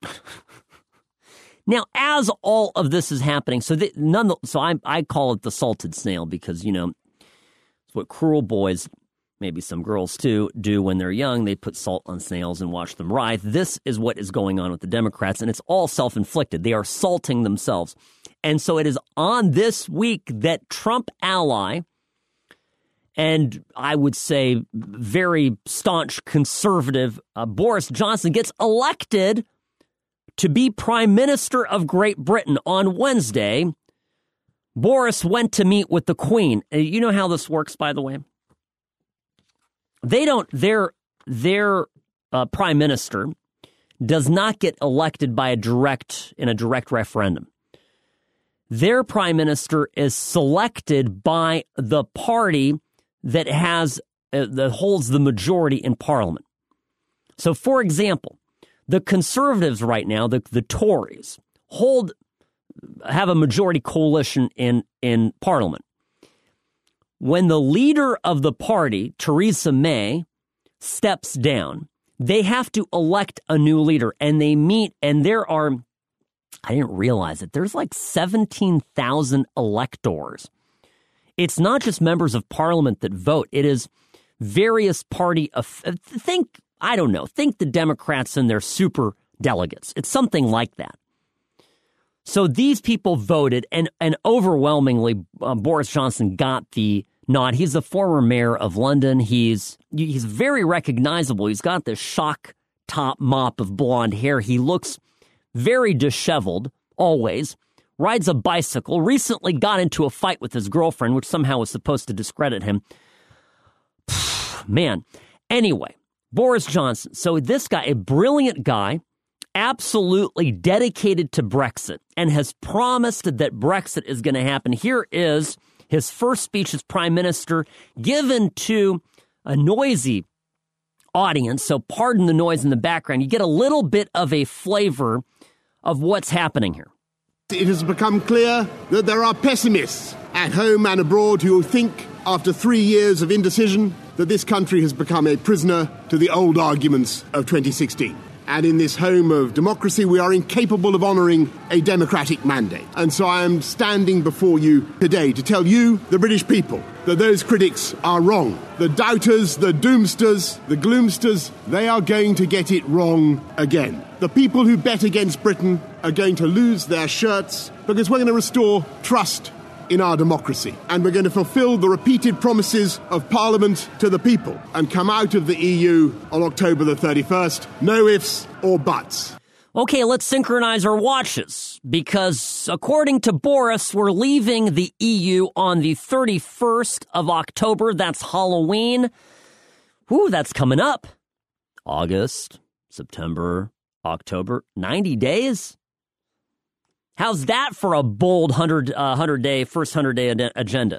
now as all of this is happening, so the, none. So I I call it the salted snail because, you know, it's what cruel boys, maybe some girls too, do when they're young. They put salt on snails and watch them writhe. This is what is going on with the Democrats, and it's all self-inflicted. They are salting themselves. And so it is on this week that Trump ally and I would say very staunch conservative uh, Boris Johnson gets elected to be Prime Minister of Great Britain. On Wednesday, Boris went to meet with the Queen. You know how this works, by the way? They don't, their, their uh, Prime Minister does not get elected by a direct, in a direct referendum. Their prime minister is selected by the party that has uh, that holds the majority in parliament. So, for example, the conservatives right now, the, the Tories, hold have a majority coalition in, in parliament. When the leader of the party, Theresa May, steps down, they have to elect a new leader, and they meet, and there are, I didn't realize it, there's like seventeen thousand electors. It's not just members of parliament that vote. It is various party, of, think, I don't know, think the Democrats and their super delegates. It's something like that. So these people voted, and, and overwhelmingly, uh, Boris Johnson got the nod. He's the former mayor of London. He's he's very recognizable. He's got this shock top mop of blonde hair. He looks very disheveled, always. Rides a bicycle. Recently got into a fight with his girlfriend, which somehow was supposed to discredit him. Man. Anyway, Boris Johnson. So this guy, a brilliant guy, absolutely dedicated to Brexit and has promised that Brexit is going to happen. Here is his first speech as prime minister given to a noisy audience. So pardon the noise in the background. You get a little bit of a flavor of what's happening here. It has become clear that there are pessimists at home and abroad who think, after three years of indecision, that this country has become a prisoner to the old arguments of twenty sixteen. And in this home of democracy, we are incapable of honouring a democratic mandate. And so I am standing before you today to tell you, the British people, that those critics are wrong. The doubters, the doomsters, the gloomsters, they are going to get it wrong again. The people who bet against Britain are going to lose their shirts because we're going to restore trust in our democracy. And we're going to fulfil the repeated promises of Parliament to the people and come out of the E U on October the thirty-first. No ifs or buts. Okay, let's synchronize our watches because according to Boris, we're leaving the E U on the thirty-first of October. That's Halloween. Whew, that's coming up. August, September, October, ninety days. How's that for a bold one hundred, uh, one hundred day, first one hundred day ad- agenda?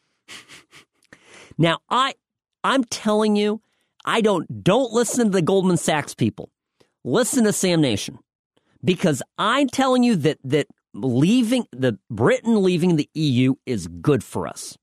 Now, I, I'm telling you, I don't, don't listen to the Goldman Sachs people. Listen to Sam Nation. Because I'm telling you that, that leaving, the Britain leaving the E U is good for us.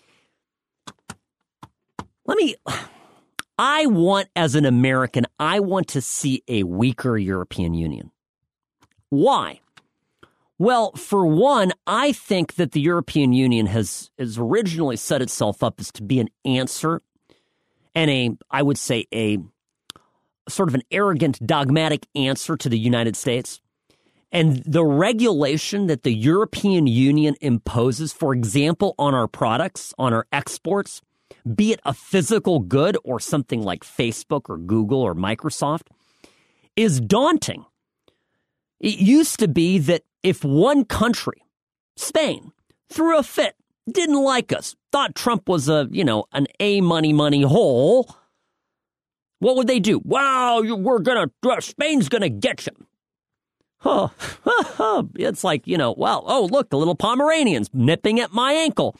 Let me, I want, as an American, I want to see a weaker European Union. Why? Well, for one, I think that the European Union has, has originally set itself up as to be an answer and a, I would say, a sort of an arrogant, dogmatic answer to the United States. And the regulation that the European Union imposes, for example, on our products, on our exports, be it a physical good or something like Facebook or Google or Microsoft, is daunting. It used to be that if one country, Spain, threw a fit, didn't like us, thought Trump was a, you know, an A money money hole, what would they do? Wow, we're going to, Spain's going to get you. Huh. It's like, you know, well, oh, look, the little Pomeranian's nipping at my ankle.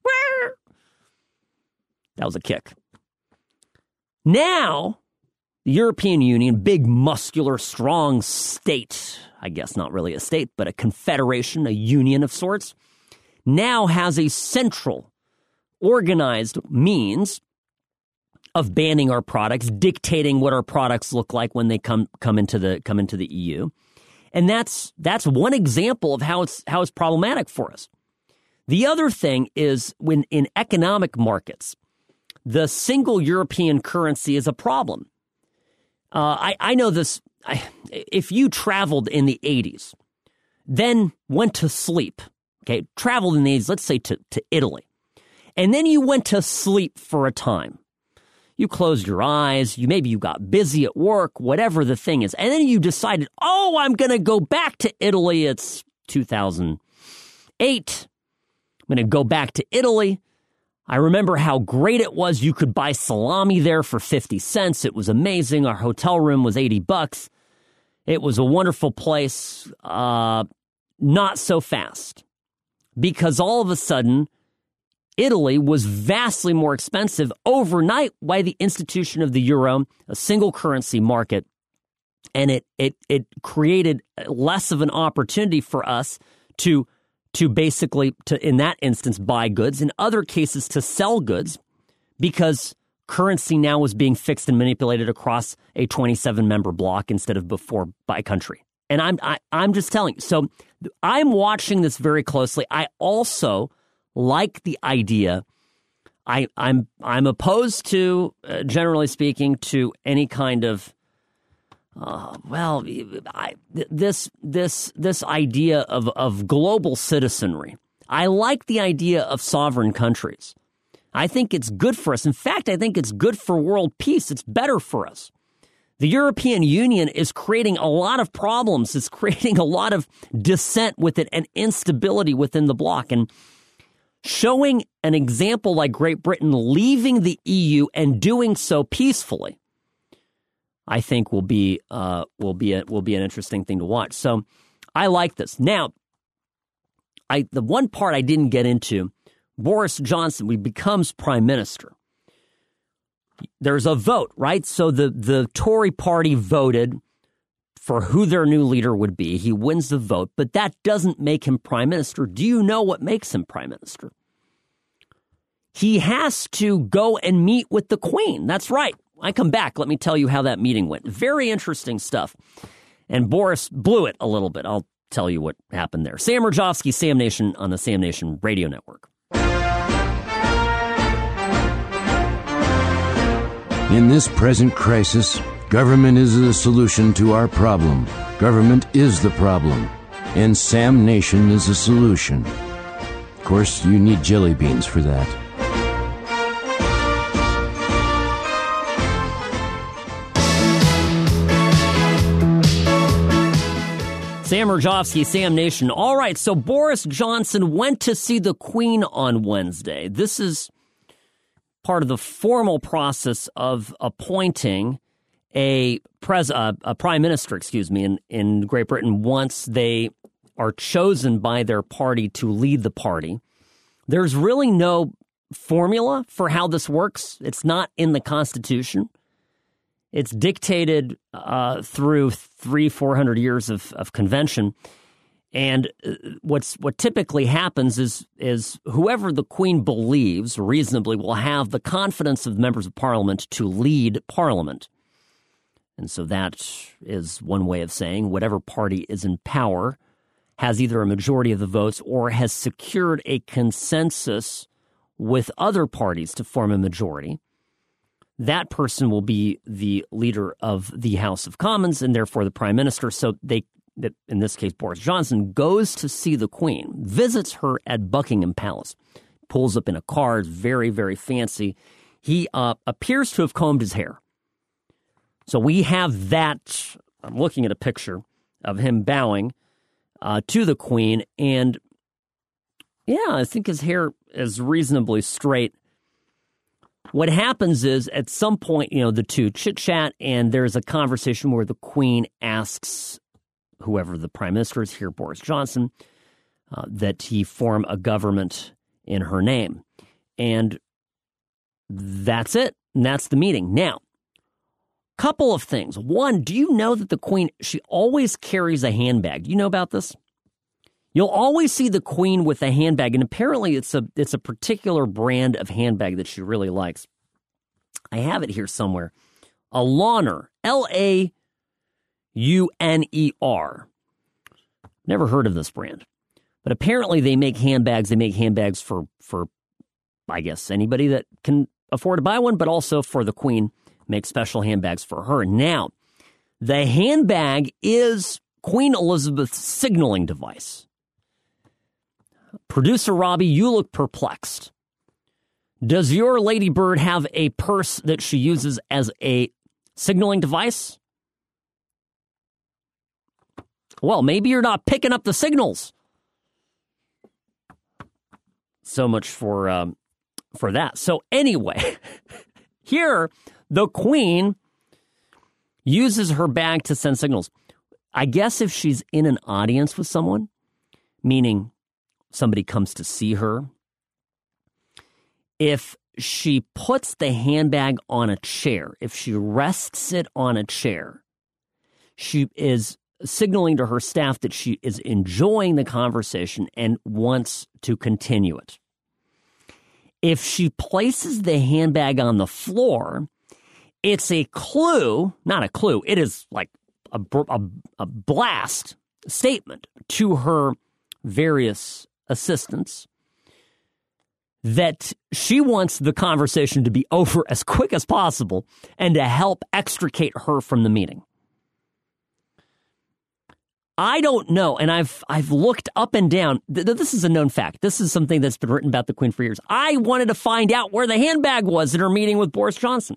That was a kick. Now, the European Union, big, muscular, strong state, I guess not really a state, but a confederation, a union of sorts, now has a central, organized means of banning our products, dictating what our products look like when they come come into the come into the E U. And that's that's one example of how it's how it's problematic for us. The other thing is when in economic markets, the single European currency is a problem. Uh, I, I know this. I, if you traveled in the eighties, then went to sleep, okay, traveled in the eighties, let's say to, to Italy, and then you went to sleep for a time. You closed your eyes, you maybe you got busy at work, whatever the thing is, and then you decided, oh, I'm going to go back to Italy. It's two thousand eight. I'm going to go back to Italy. I remember how great it was. You could buy salami there for fifty cents. It was amazing. Our hotel room was eighty bucks. It was a wonderful place. Uh, not so fast. Because all of a sudden, Italy was vastly more expensive overnight by the institution of the euro, a single currency market. And it it it created less of an opportunity for us to to basically, to in that instance, buy goods. In other cases, to sell goods, because currency now was being fixed and manipulated across a twenty-seven member block instead of before by country. And I'm I, I'm just telling you. So I'm watching this very closely. I also like the idea. I I'm I'm opposed to, uh, generally speaking, to any kind of Uh, well, I, this this this idea of, of global citizenry. I like the idea of sovereign countries. I think it's good for us. In fact, I think it's good for world peace. It's better for us. The European Union is creating a lot of problems. It's creating a lot of dissent with it and instability within the bloc. And showing an example like Great Britain leaving the E U and doing so peacefully, I think will be uh, will be a, will be an interesting thing to watch. So I like this. Now, I the one part I didn't get into, Boris Johnson, he becomes prime minister. There's a vote, right? So the, the Tory party voted for who their new leader would be. He wins the vote, but that doesn't make him prime minister. Do you know what makes him prime minister? He has to go and meet with the Queen. That's right. I come back. Let me tell you how that meeting went. Very interesting stuff. And Boris blew it a little bit. I'll tell you what happened there. Sam Rajovsky, Sam Nation on the Sam Nation Radio Network. In this present crisis, government is the solution to our problem. Government is the problem. And Sam Nation is the solution. Of course, you need jelly beans for that. Sam Rajovsky, Sam Nation. All right, so Boris Johnson went to see the Queen on Wednesday. This is part of the formal process of appointing a pres uh, a prime minister, excuse me, in, in Great Britain once they are chosen by their party to lead the party. There's really no formula for how this works. It's not in the Constitution. It's dictated uh, through three, four hundred years of, of convention, and what's what typically happens is is whoever the Queen believes reasonably will have the confidence of members of Parliament to lead Parliament, and so that is one way of saying whatever party is in power has either a majority of the votes or has secured a consensus with other parties to form a majority. That person will be the leader of the House of Commons and therefore the prime minister. So they, in this case, Boris Johnson goes to see the Queen, visits her at Buckingham Palace, pulls up in a car, very, very fancy. He uh, appears to have combed his hair. So we have that. I'm looking at a picture of him bowing. uh, to the Queen. And yeah, I think his hair is reasonably straight. What happens is at some point, you know, the two chit-chat, and there's a conversation where the Queen asks whoever the prime minister is here, Boris Johnson, uh, that he form a government in her name. And that's it. And that's the meeting. Now, couple of things. One, do you know that the Queen, she always carries a handbag? Do you know about this? You'll always see the Queen with a handbag, and apparently it's a it's a particular brand of handbag that she really likes. I have it here somewhere. A Launer, L A U N E R. Never heard of this brand. But apparently they make handbags. They make handbags for, for, I guess, anybody that can afford to buy one, but also for the Queen, make special handbags for her. Now, the handbag is Queen Elizabeth's signaling device. Producer Robbie, you look perplexed. Does your ladybird have a purse that she uses as a signaling device? Well, maybe you're not picking up the signals. So much for um, for that. So anyway, here the Queen uses her bag to send signals. I guess if she's in an audience with someone, meaning somebody comes to see her, if she puts the handbag on a chair, if she rests it on a chair, she is signaling to her staff that she is enjoying the conversation and wants to continue it. If she places the handbag on the floor, it's a clue, not a clue, it is like a, a, a blast statement to her various assistants that she wants the conversation to be over as quick as possible and to help extricate her from the meeting. I don't know, and I've I've looked up and down. Th- this is a known fact. This is something that's been written about the Queen for years. I wanted to find out where the handbag was in her meeting with Boris Johnson.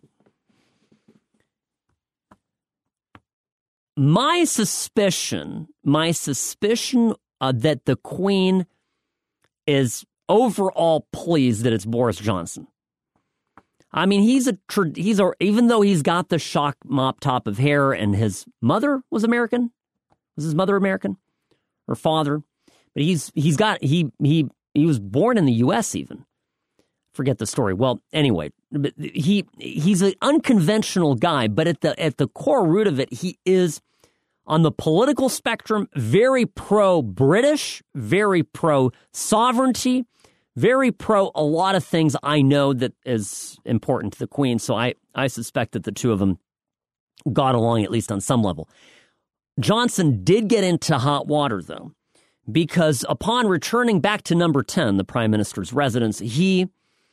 My suspicion, my suspicion uh, that the Queen is overall pleased that it's Boris Johnson. I mean, he's a he's a even though he's got the shock mop top of hair, and his mother was American. Was his mother American? Her father? But he's he's got he he he was born in the U S even. Forget the story. Well, anyway, he he's an unconventional guy, but at the at the core root of it, he is on the political spectrum very pro-British, very pro-sovereignty, very pro a lot of things I know that is important to the Queen. So I, I suspect that the two of them got along at least on some level. Johnson did get into hot water, though, because upon returning back to number ten, the Prime Minister's residence, he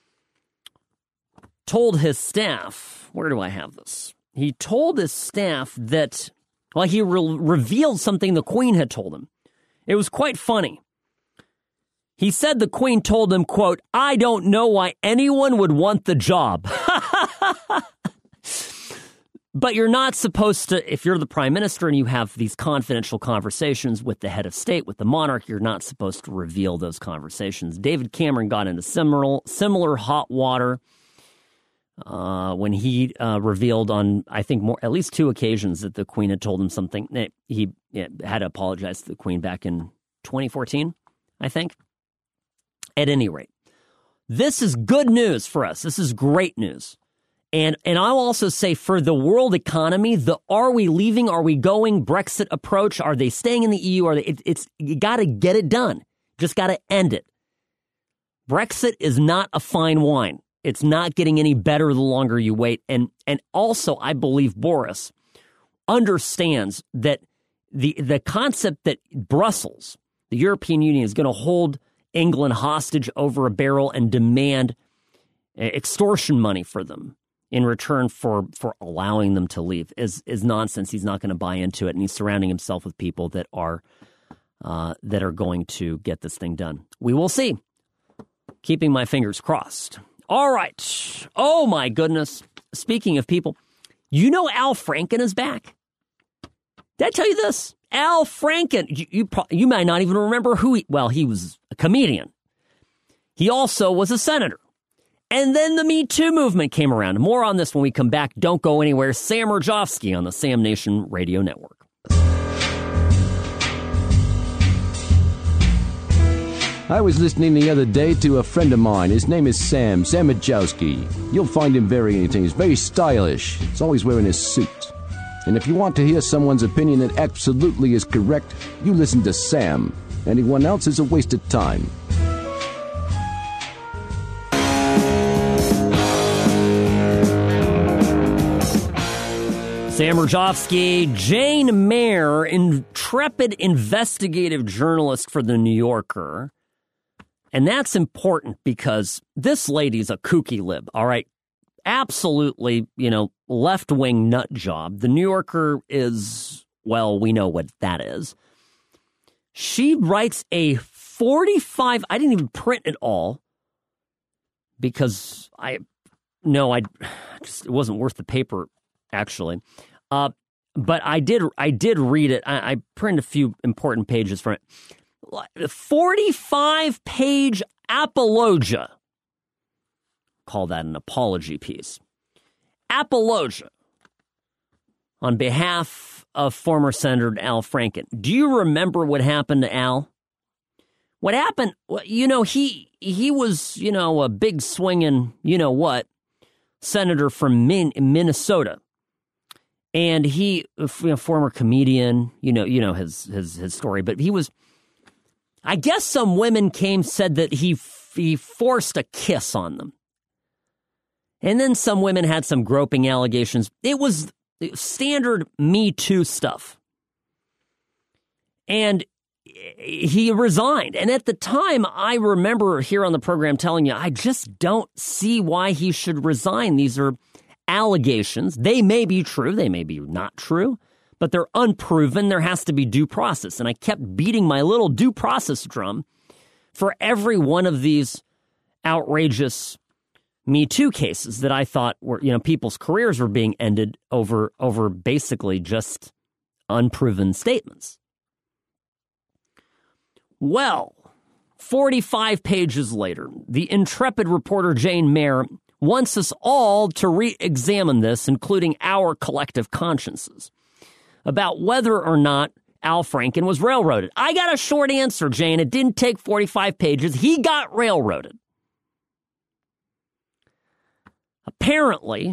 told his staff, where do I have this? He told his staff that, well, he re- revealed something the Queen had told him. It was quite funny. He said the Queen told him, quote, "I don't know why anyone would want the job." But you're not supposed to, if you're the prime minister and you have these confidential conversations with the head of state, with the monarch, you're not supposed to reveal those conversations. David Cameron got into similar, similar hot water uh, when he uh, revealed on, I think, more at least two occasions that the Queen had told him something. He yeah, had to apologize to the Queen back in twenty fourteen, I think. At any rate, this is good news for us. This is great news. And and I'll also say for the world economy, the are we leaving, are we going Brexit approach, are they staying in the E U? Are they? It, it's you got to get it done. Just got to end it. Brexit is not a fine wine. It's not getting any better the longer you wait. And and also, I believe Boris understands that the the concept that Brussels, the European Union, is going to hold England hostage over a barrel and demand extortion money for them in return for, for allowing them to leave is is nonsense. He's not going to buy into it, and he's surrounding himself with people that are uh, that are going to get this thing done. We will see. Keeping my fingers crossed. All right. Oh, my goodness. Speaking of people, you know Al Franken is back. Did I tell you this? Al Franken, you, you, you might not even remember who he, well, he was a comedian. He also was a senator. And then the Me Too movement came around. More on this when we come back. Don't go anywhere. Sam Rajovsky on the Sam Nation Radio Network. I was listening the other day to a friend of mine. His name is Sam, Sam Majowski. You'll find him very entertaining. He's very stylish. He's always wearing his suit. And if you want to hear someone's opinion that absolutely is correct, you listen to Sam. Anyone else is a waste of time. Sam Rajovsky, Jane Mayer, intrepid investigative journalist for The New Yorker. And that's important because this lady's a kooky lib, all right? Absolutely, you know, left-wing nut job. The New Yorker is, well, we know what that is. She writes a forty-five, I didn't even print it all because I, no, I just, it wasn't worth the paper, actually. Uh, but I did, I did read it. I, I printed a few important pages from it. forty-five page apologia. Call that an apology piece. Apologia on behalf of former Senator Al Franken. Do you remember what happened to Al? What happened? Well, you know, he he was, you know, a big swinging, you know what, senator from Min- Minnesota. And he, you know, former comedian, you know, you know his his his story, but he was, I guess some women came, said that he he forced a kiss on them. And then some women had some groping allegations. It was standard Me Too stuff. And he resigned. And at the time, I remember here on the program telling you, I just don't see why he should resign. These are allegations. They may be true. They may be not true. But they're unproven. There has to be due process. And I kept beating my little due process drum for every one of these outrageous Me Too cases that I thought were, you know, people's careers were being ended over, over basically just unproven statements. Well, forty-five pages later, the intrepid reporter Jane Mayer wants us all to re-examine this, including our collective consciences, about whether or not Al Franken was railroaded. I got a short answer, Jane. It didn't take forty-five pages. He got railroaded. Apparently,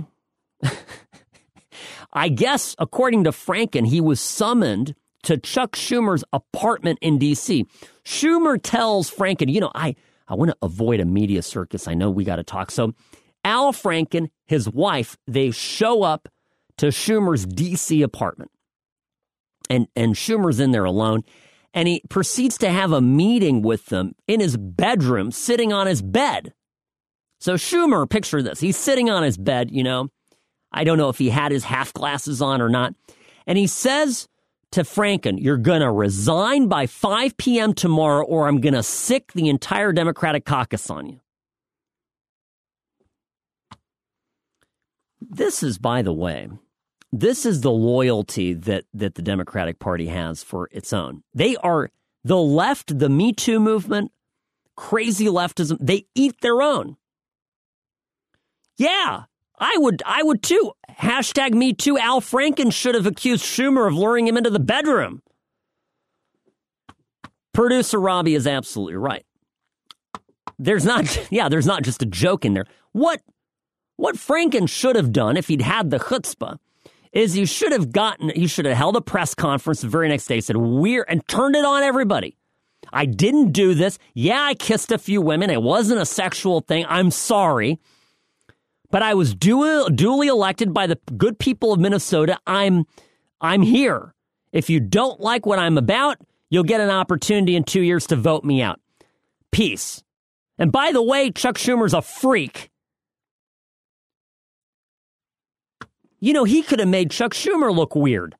I guess, according to Franken, he was summoned to Chuck Schumer's apartment in D C Schumer tells Franken, you know, I, I want to avoid a media circus. I know we got to talk. So Al Franken, his wife, they show up to Schumer's D C apartment. And, and Schumer's in there alone. And he proceeds to have a meeting with them in his bedroom, sitting on his bed. So Schumer, picture this. He's sitting on his bed, you know. I don't know if he had his half glasses on or not. And he says to Franken, you're going to resign by five p.m. tomorrow or I'm going to sick the entire Democratic caucus on you. This is, by the way, this is the loyalty that, that the Democratic Party has for its own. They are the left, the Me Too movement, crazy leftism. They eat their own. Yeah, I would I would too. Hashtag Me Too. Al Franken should have accused Schumer of luring him into the bedroom. Producer Robbie is absolutely right. There's not, yeah, there's not just a joke in there. What, what Franken should have done if he'd had the chutzpah is he should have gotten, he should have held a press conference the very next day, said, we're, and turned it on everybody. I didn't do this. Yeah, I kissed a few women. It wasn't a sexual thing. I'm sorry. But I was duly, duly elected by the good people of Minnesota. I'm I'm here. If you don't like what I'm about, you'll get an opportunity in two years to vote me out. Peace. And by the way, Chuck Schumer's a freak. You know, he could have made Chuck Schumer look weird.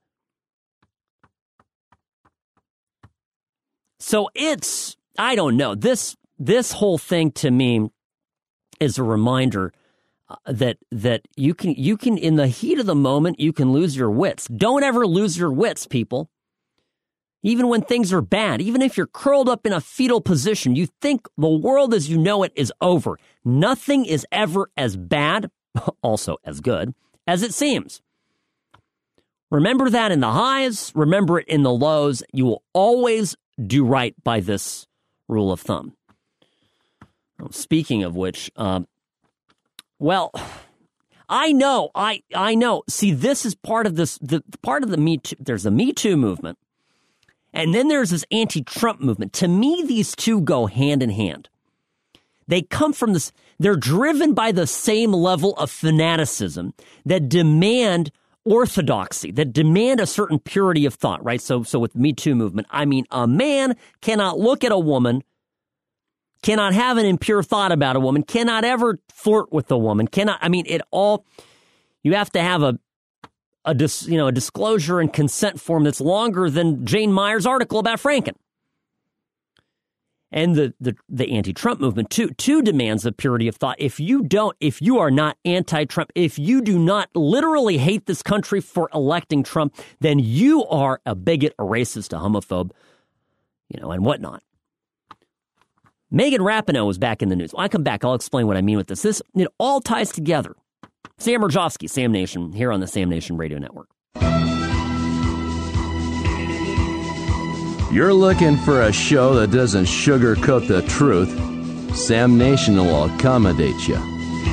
So it's, I don't know, this this whole thing to me is a reminder Uh, that that you can you can in the heat of the moment you can lose your wits. Don't ever lose your wits, people. Even when things are bad, even if you're curled up in a fetal position, you think the world as you know it is over. Nothing is ever as bad, also as good, as it seems. Remember that in the highs, remember it in the lows. You will always do right by this rule of thumb. Well, speaking of which, um, well, I know, I I know. See, this is part of this, the part of the Me Too. There's a Me Too movement, and then there's this anti-Trump movement. To me, these two go hand in hand. They come from this, they're driven by the same level of fanaticism that demand orthodoxy, that demand a certain purity of thought, right? So, so with the Me Too movement, I mean, a man cannot look at a woman, cannot have an impure thought about a woman, cannot ever flirt with a woman, cannot, I mean, it all, you have to have a, a dis, you know, a disclosure and consent form that's longer than Jane Meyer's article about Franken. And the, the, the anti-Trump movement, too, too demands a purity of thought. If you don't, if you are not anti-Trump, if you do not literally hate this country for electing Trump, then you are a bigot, a racist, a homophobe, you know, and whatnot. Megan Rapinoe was back in the news. When I come back, I'll explain what I mean with this. This, it all ties together. Sam Mirjovsky, Sam Nation, here on the Sam Nation Radio Network. You're looking for a show that doesn't sugarcoat the truth. Sam Nation will accommodate you.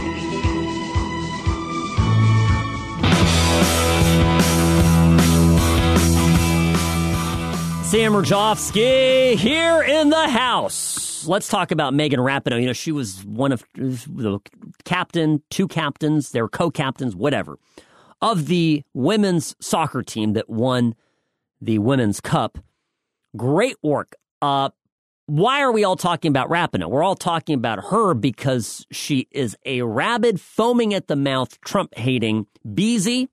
Sam Mirjovsky here in the house. Let's talk about Megan Rapinoe. You know, she was one of the captain, two captains, they were co-captains, whatever, of the women's soccer team that won the Women's Cup. Great work. Uh, why are we all talking about Rapinoe? We're all talking about her because she is a rabid, foaming at the mouth, Trump-hating Beezy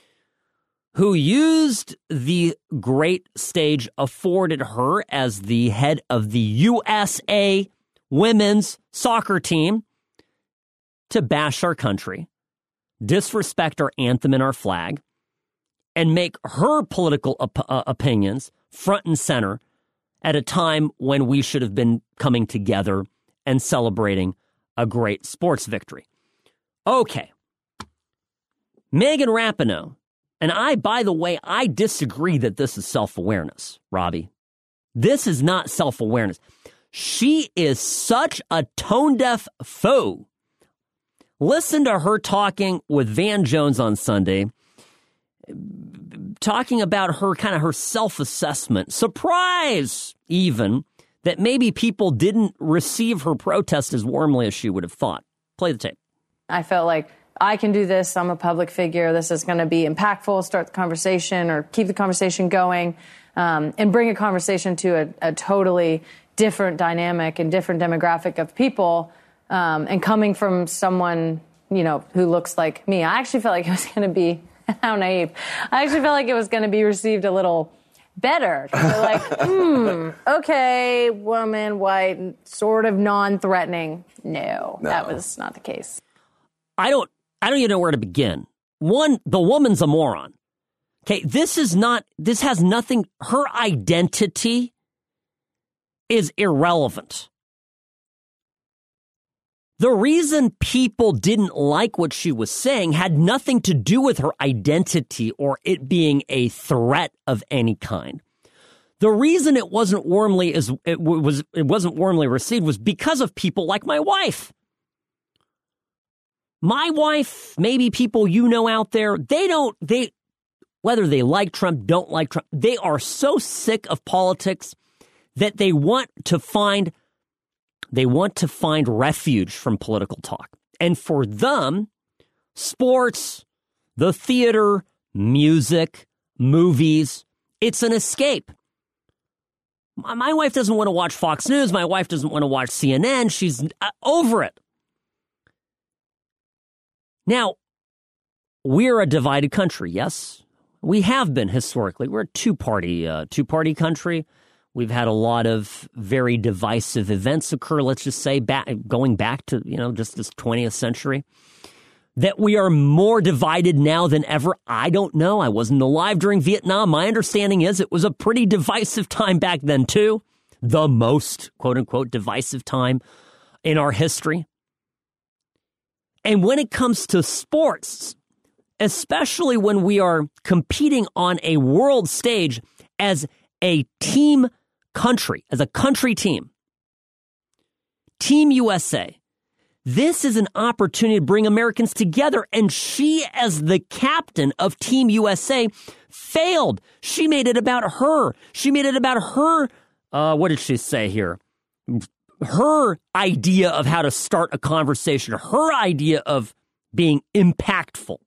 who used the great stage afforded her as the head of the U S A women's soccer team to bash our country, disrespect our anthem and our flag, and make her political op- uh, opinions front and center at a time when we should have been coming together and celebrating a great sports victory. Okay. Megan Rapinoe, and I, by the way, I disagree that this is self-awareness, Robbie. This is not self-awareness. She is such a tone-deaf foe. Listen to her talking with Van Jones on Sunday, talking about her kind of her self-assessment. Surprise, even, that maybe people didn't receive her protest as warmly as she would have thought. Play the tape. I felt like I can do this. I'm a public figure. This is going to be impactful, start the conversation or keep the conversation going, um, and bring a conversation to a, a totally different dynamic and different demographic of people. Um, and coming from someone, you know, who looks like me, I actually felt like it was going to be how naive. I actually felt like it was going to be received a little better. They're like, hmm, okay, woman, white, sort of non-threatening. No, no, that was not the case. I don't, I don't even know where to begin. One, the woman's a moron. Okay, this is not, this has nothing, her identity is irrelevant. The reason people didn't like what she was saying had nothing to do with her identity or it being a threat of any kind. The reason it wasn't warmly as it was it wasn't warmly received was because of people like my wife. My wife, maybe people you know out there, they don't they whether they like Trump, don't like Trump, they are so sick of politics that they want to find They want to find refuge from political talk. And for them, sports, the theater, music, movies, it's an escape. My wife doesn't want to watch Fox News. My wife doesn't want to watch C N N. She's over it. Now, we're a divided country, yes? We have been historically. We're a two-party, uh, two-party country. We've had a lot of very divisive events occur, let's just say, back, going back to, you know, just this twentieth century. That we are more divided now than ever? I don't know. I wasn't alive during Vietnam. My understanding is it was a pretty divisive time back then, too. The most, quote unquote, divisive time in our history. And when it comes to sports, especially when we are competing on a world stage as a team country, as a country team, Team U S A, this is an opportunity to bring Americans together. And she, as the captain of Team U S A, failed. She made it about her. She made it about her. Uh, what did she say here? Her idea of how to start a conversation, her idea of being impactful.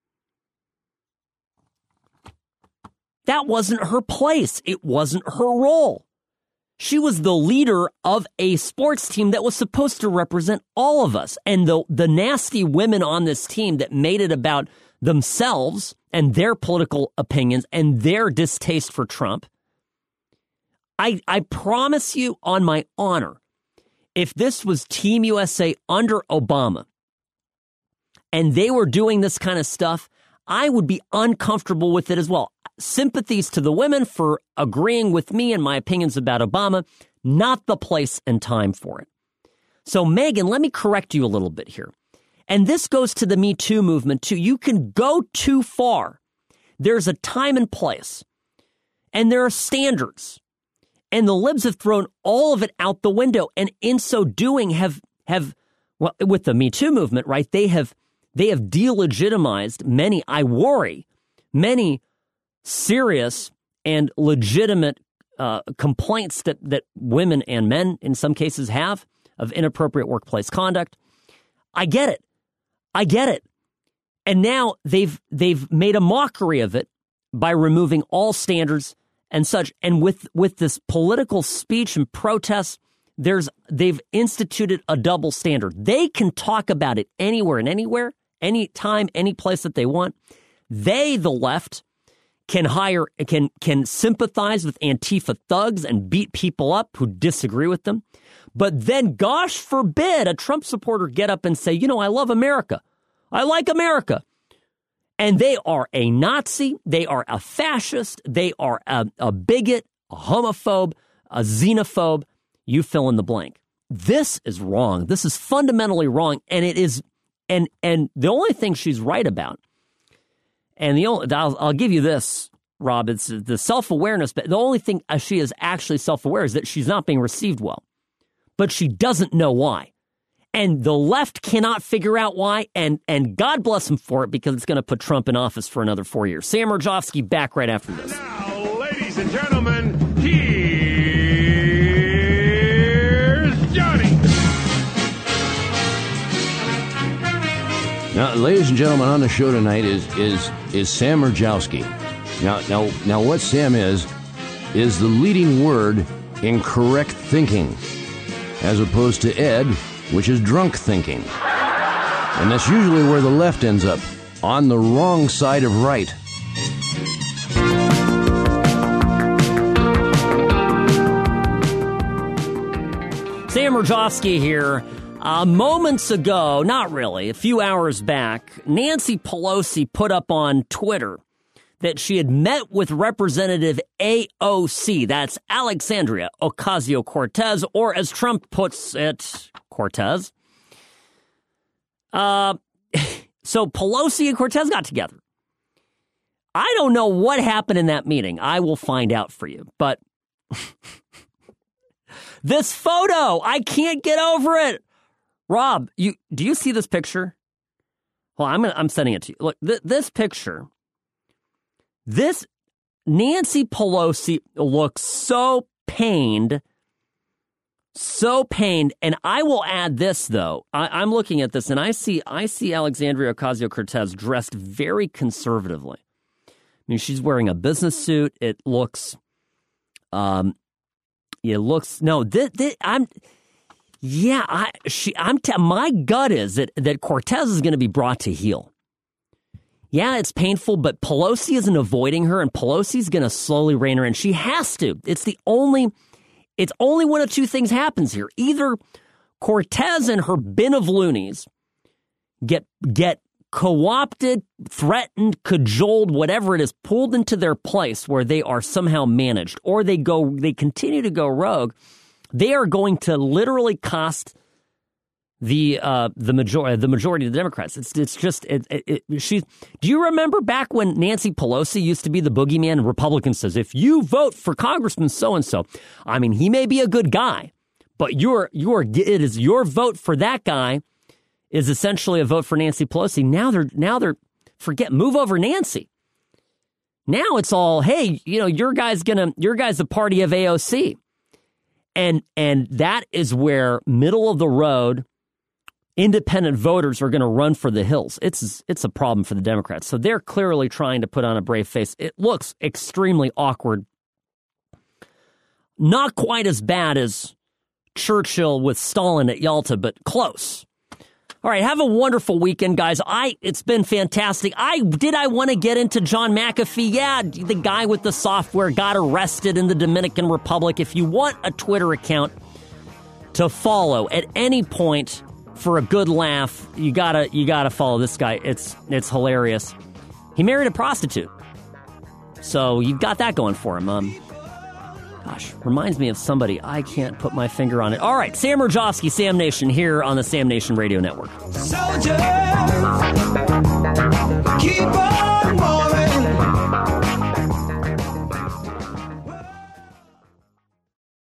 That wasn't her place. It wasn't her role. She was the leader of a sports team that was supposed to represent all of us. And the, the nasty women on this team that made it about themselves and their political opinions and their distaste for Trump, I, I promise you on my honor, if this was Team U S A under Obama and they were doing this kind of stuff, I would be uncomfortable with it as well. Sympathies to the women for agreeing with me and my opinions about Obama, not the place and time for it. So, Megan, let me correct you a little bit here. And this goes to the Me Too movement, too. You can go too far. There's a time and place, and there are standards. And the libs have thrown all of it out the window. And in so doing, have, have well, with the Me Too movement, right, they have, they have delegitimized many, I worry, many serious and legitimate uh, complaints that, that women and men in some cases have of inappropriate workplace conduct. I get it. I get it. And now they've they've made a mockery of it by removing all standards and such. And with, with this political speech and protest, there's they've instituted a double standard. They can talk about it anywhere and anywhere, anytime, any place that they want. They, the left, can hire, can can sympathize with Antifa thugs and beat people up who disagree with them. But then, gosh forbid, a Trump supporter get up and say, you know, I love America. I like America. And they are a Nazi. They are a fascist. They are a, a bigot, a homophobe, a xenophobe. You fill in the blank. This is wrong. This is fundamentally wrong. And it is, and and the only thing she's right about, and the only, I'll, I'll give you this, Rob, it's the self-awareness, but the only thing she is actually self-aware is that she's not being received well. But she doesn't know why. And the left cannot figure out why, and, and God bless them for it, because it's going to put Trump in office for another four years. Sam Mirjovsky back right after this. Now, ladies and gentlemen, here's Johnny. Now, ladies and gentlemen, on the show tonight is is is Sam Mirjovsky. Now, now, now, what Sam is is the leading word in correct thinking, as opposed to Ed, which is drunk thinking. And that's usually where the left ends up, on the wrong side of right. Sam Mirjovsky here. Uh, moments ago, not really, a few hours back, Nancy Pelosi put up on Twitter that she had met with Representative A O C, that's Alexandria Ocasio-Cortez, or as Trump puts it, Cortez. Uh, so Pelosi and Cortez got together. I don't know what happened in that meeting. I will find out for you. But this photo, I can't get over it. Rob, you do you see this picture? Well, I'm gonna, I'm sending it to you. Look, th- this picture. This Nancy Pelosi looks so pained, so pained. And I will add this, though. I, I'm looking at this, and I see I see Alexandria Ocasio-Cortez dressed very conservatively. I mean, she's wearing a business suit. It looks, um, it looks no. This, this, I'm. Yeah, I, she, I'm. T- my gut is that, that Cortez is going to be brought to heel. Yeah, it's painful, but Pelosi isn't avoiding her, and Pelosi's going to slowly rein her in. She has to. It's the only. It's only one of two things happens here. Either Cortez and her bin of loonies get get co-opted, threatened, cajoled, whatever it is, pulled into their place where they are somehow managed, or they go, they continue to go rogue, they are going to literally cost the uh, the majority the majority of the Democrats. It's it's just it, it, it, she. Do you remember back when Nancy Pelosi used to be the boogeyman? Republican says, if you vote for Congressman so and so, I mean, he may be a good guy, but your your it is your vote for that guy is essentially a vote for Nancy Pelosi. Now they're now they're forget move over Nancy. Now it's all, hey, you know, your guy's gonna your guy's the party of A O C, and and that is where middle of the road independent voters are going to run for the hills. It's it's a problem for the Democrats. So they're clearly trying to put on a brave face. It looks extremely awkward. Not quite as bad as Churchill with Stalin at Yalta, but close. All right, have a wonderful weekend, guys. I it's been fantastic. I did I want to get into John McAfee? Yeah, the guy with the software got arrested in the Dominican Republic. If you want a Twitter account to follow at any point for a good laugh, you gotta you gotta follow this guy. It's it's hilarious. He married a prostitute, so you've got that going for him. Um, gosh, reminds me of somebody. I can't put my finger on it. All right, Sam Rajovsky, Sam Nation, here on the Sam Nation Radio Network. Soldier, keep on.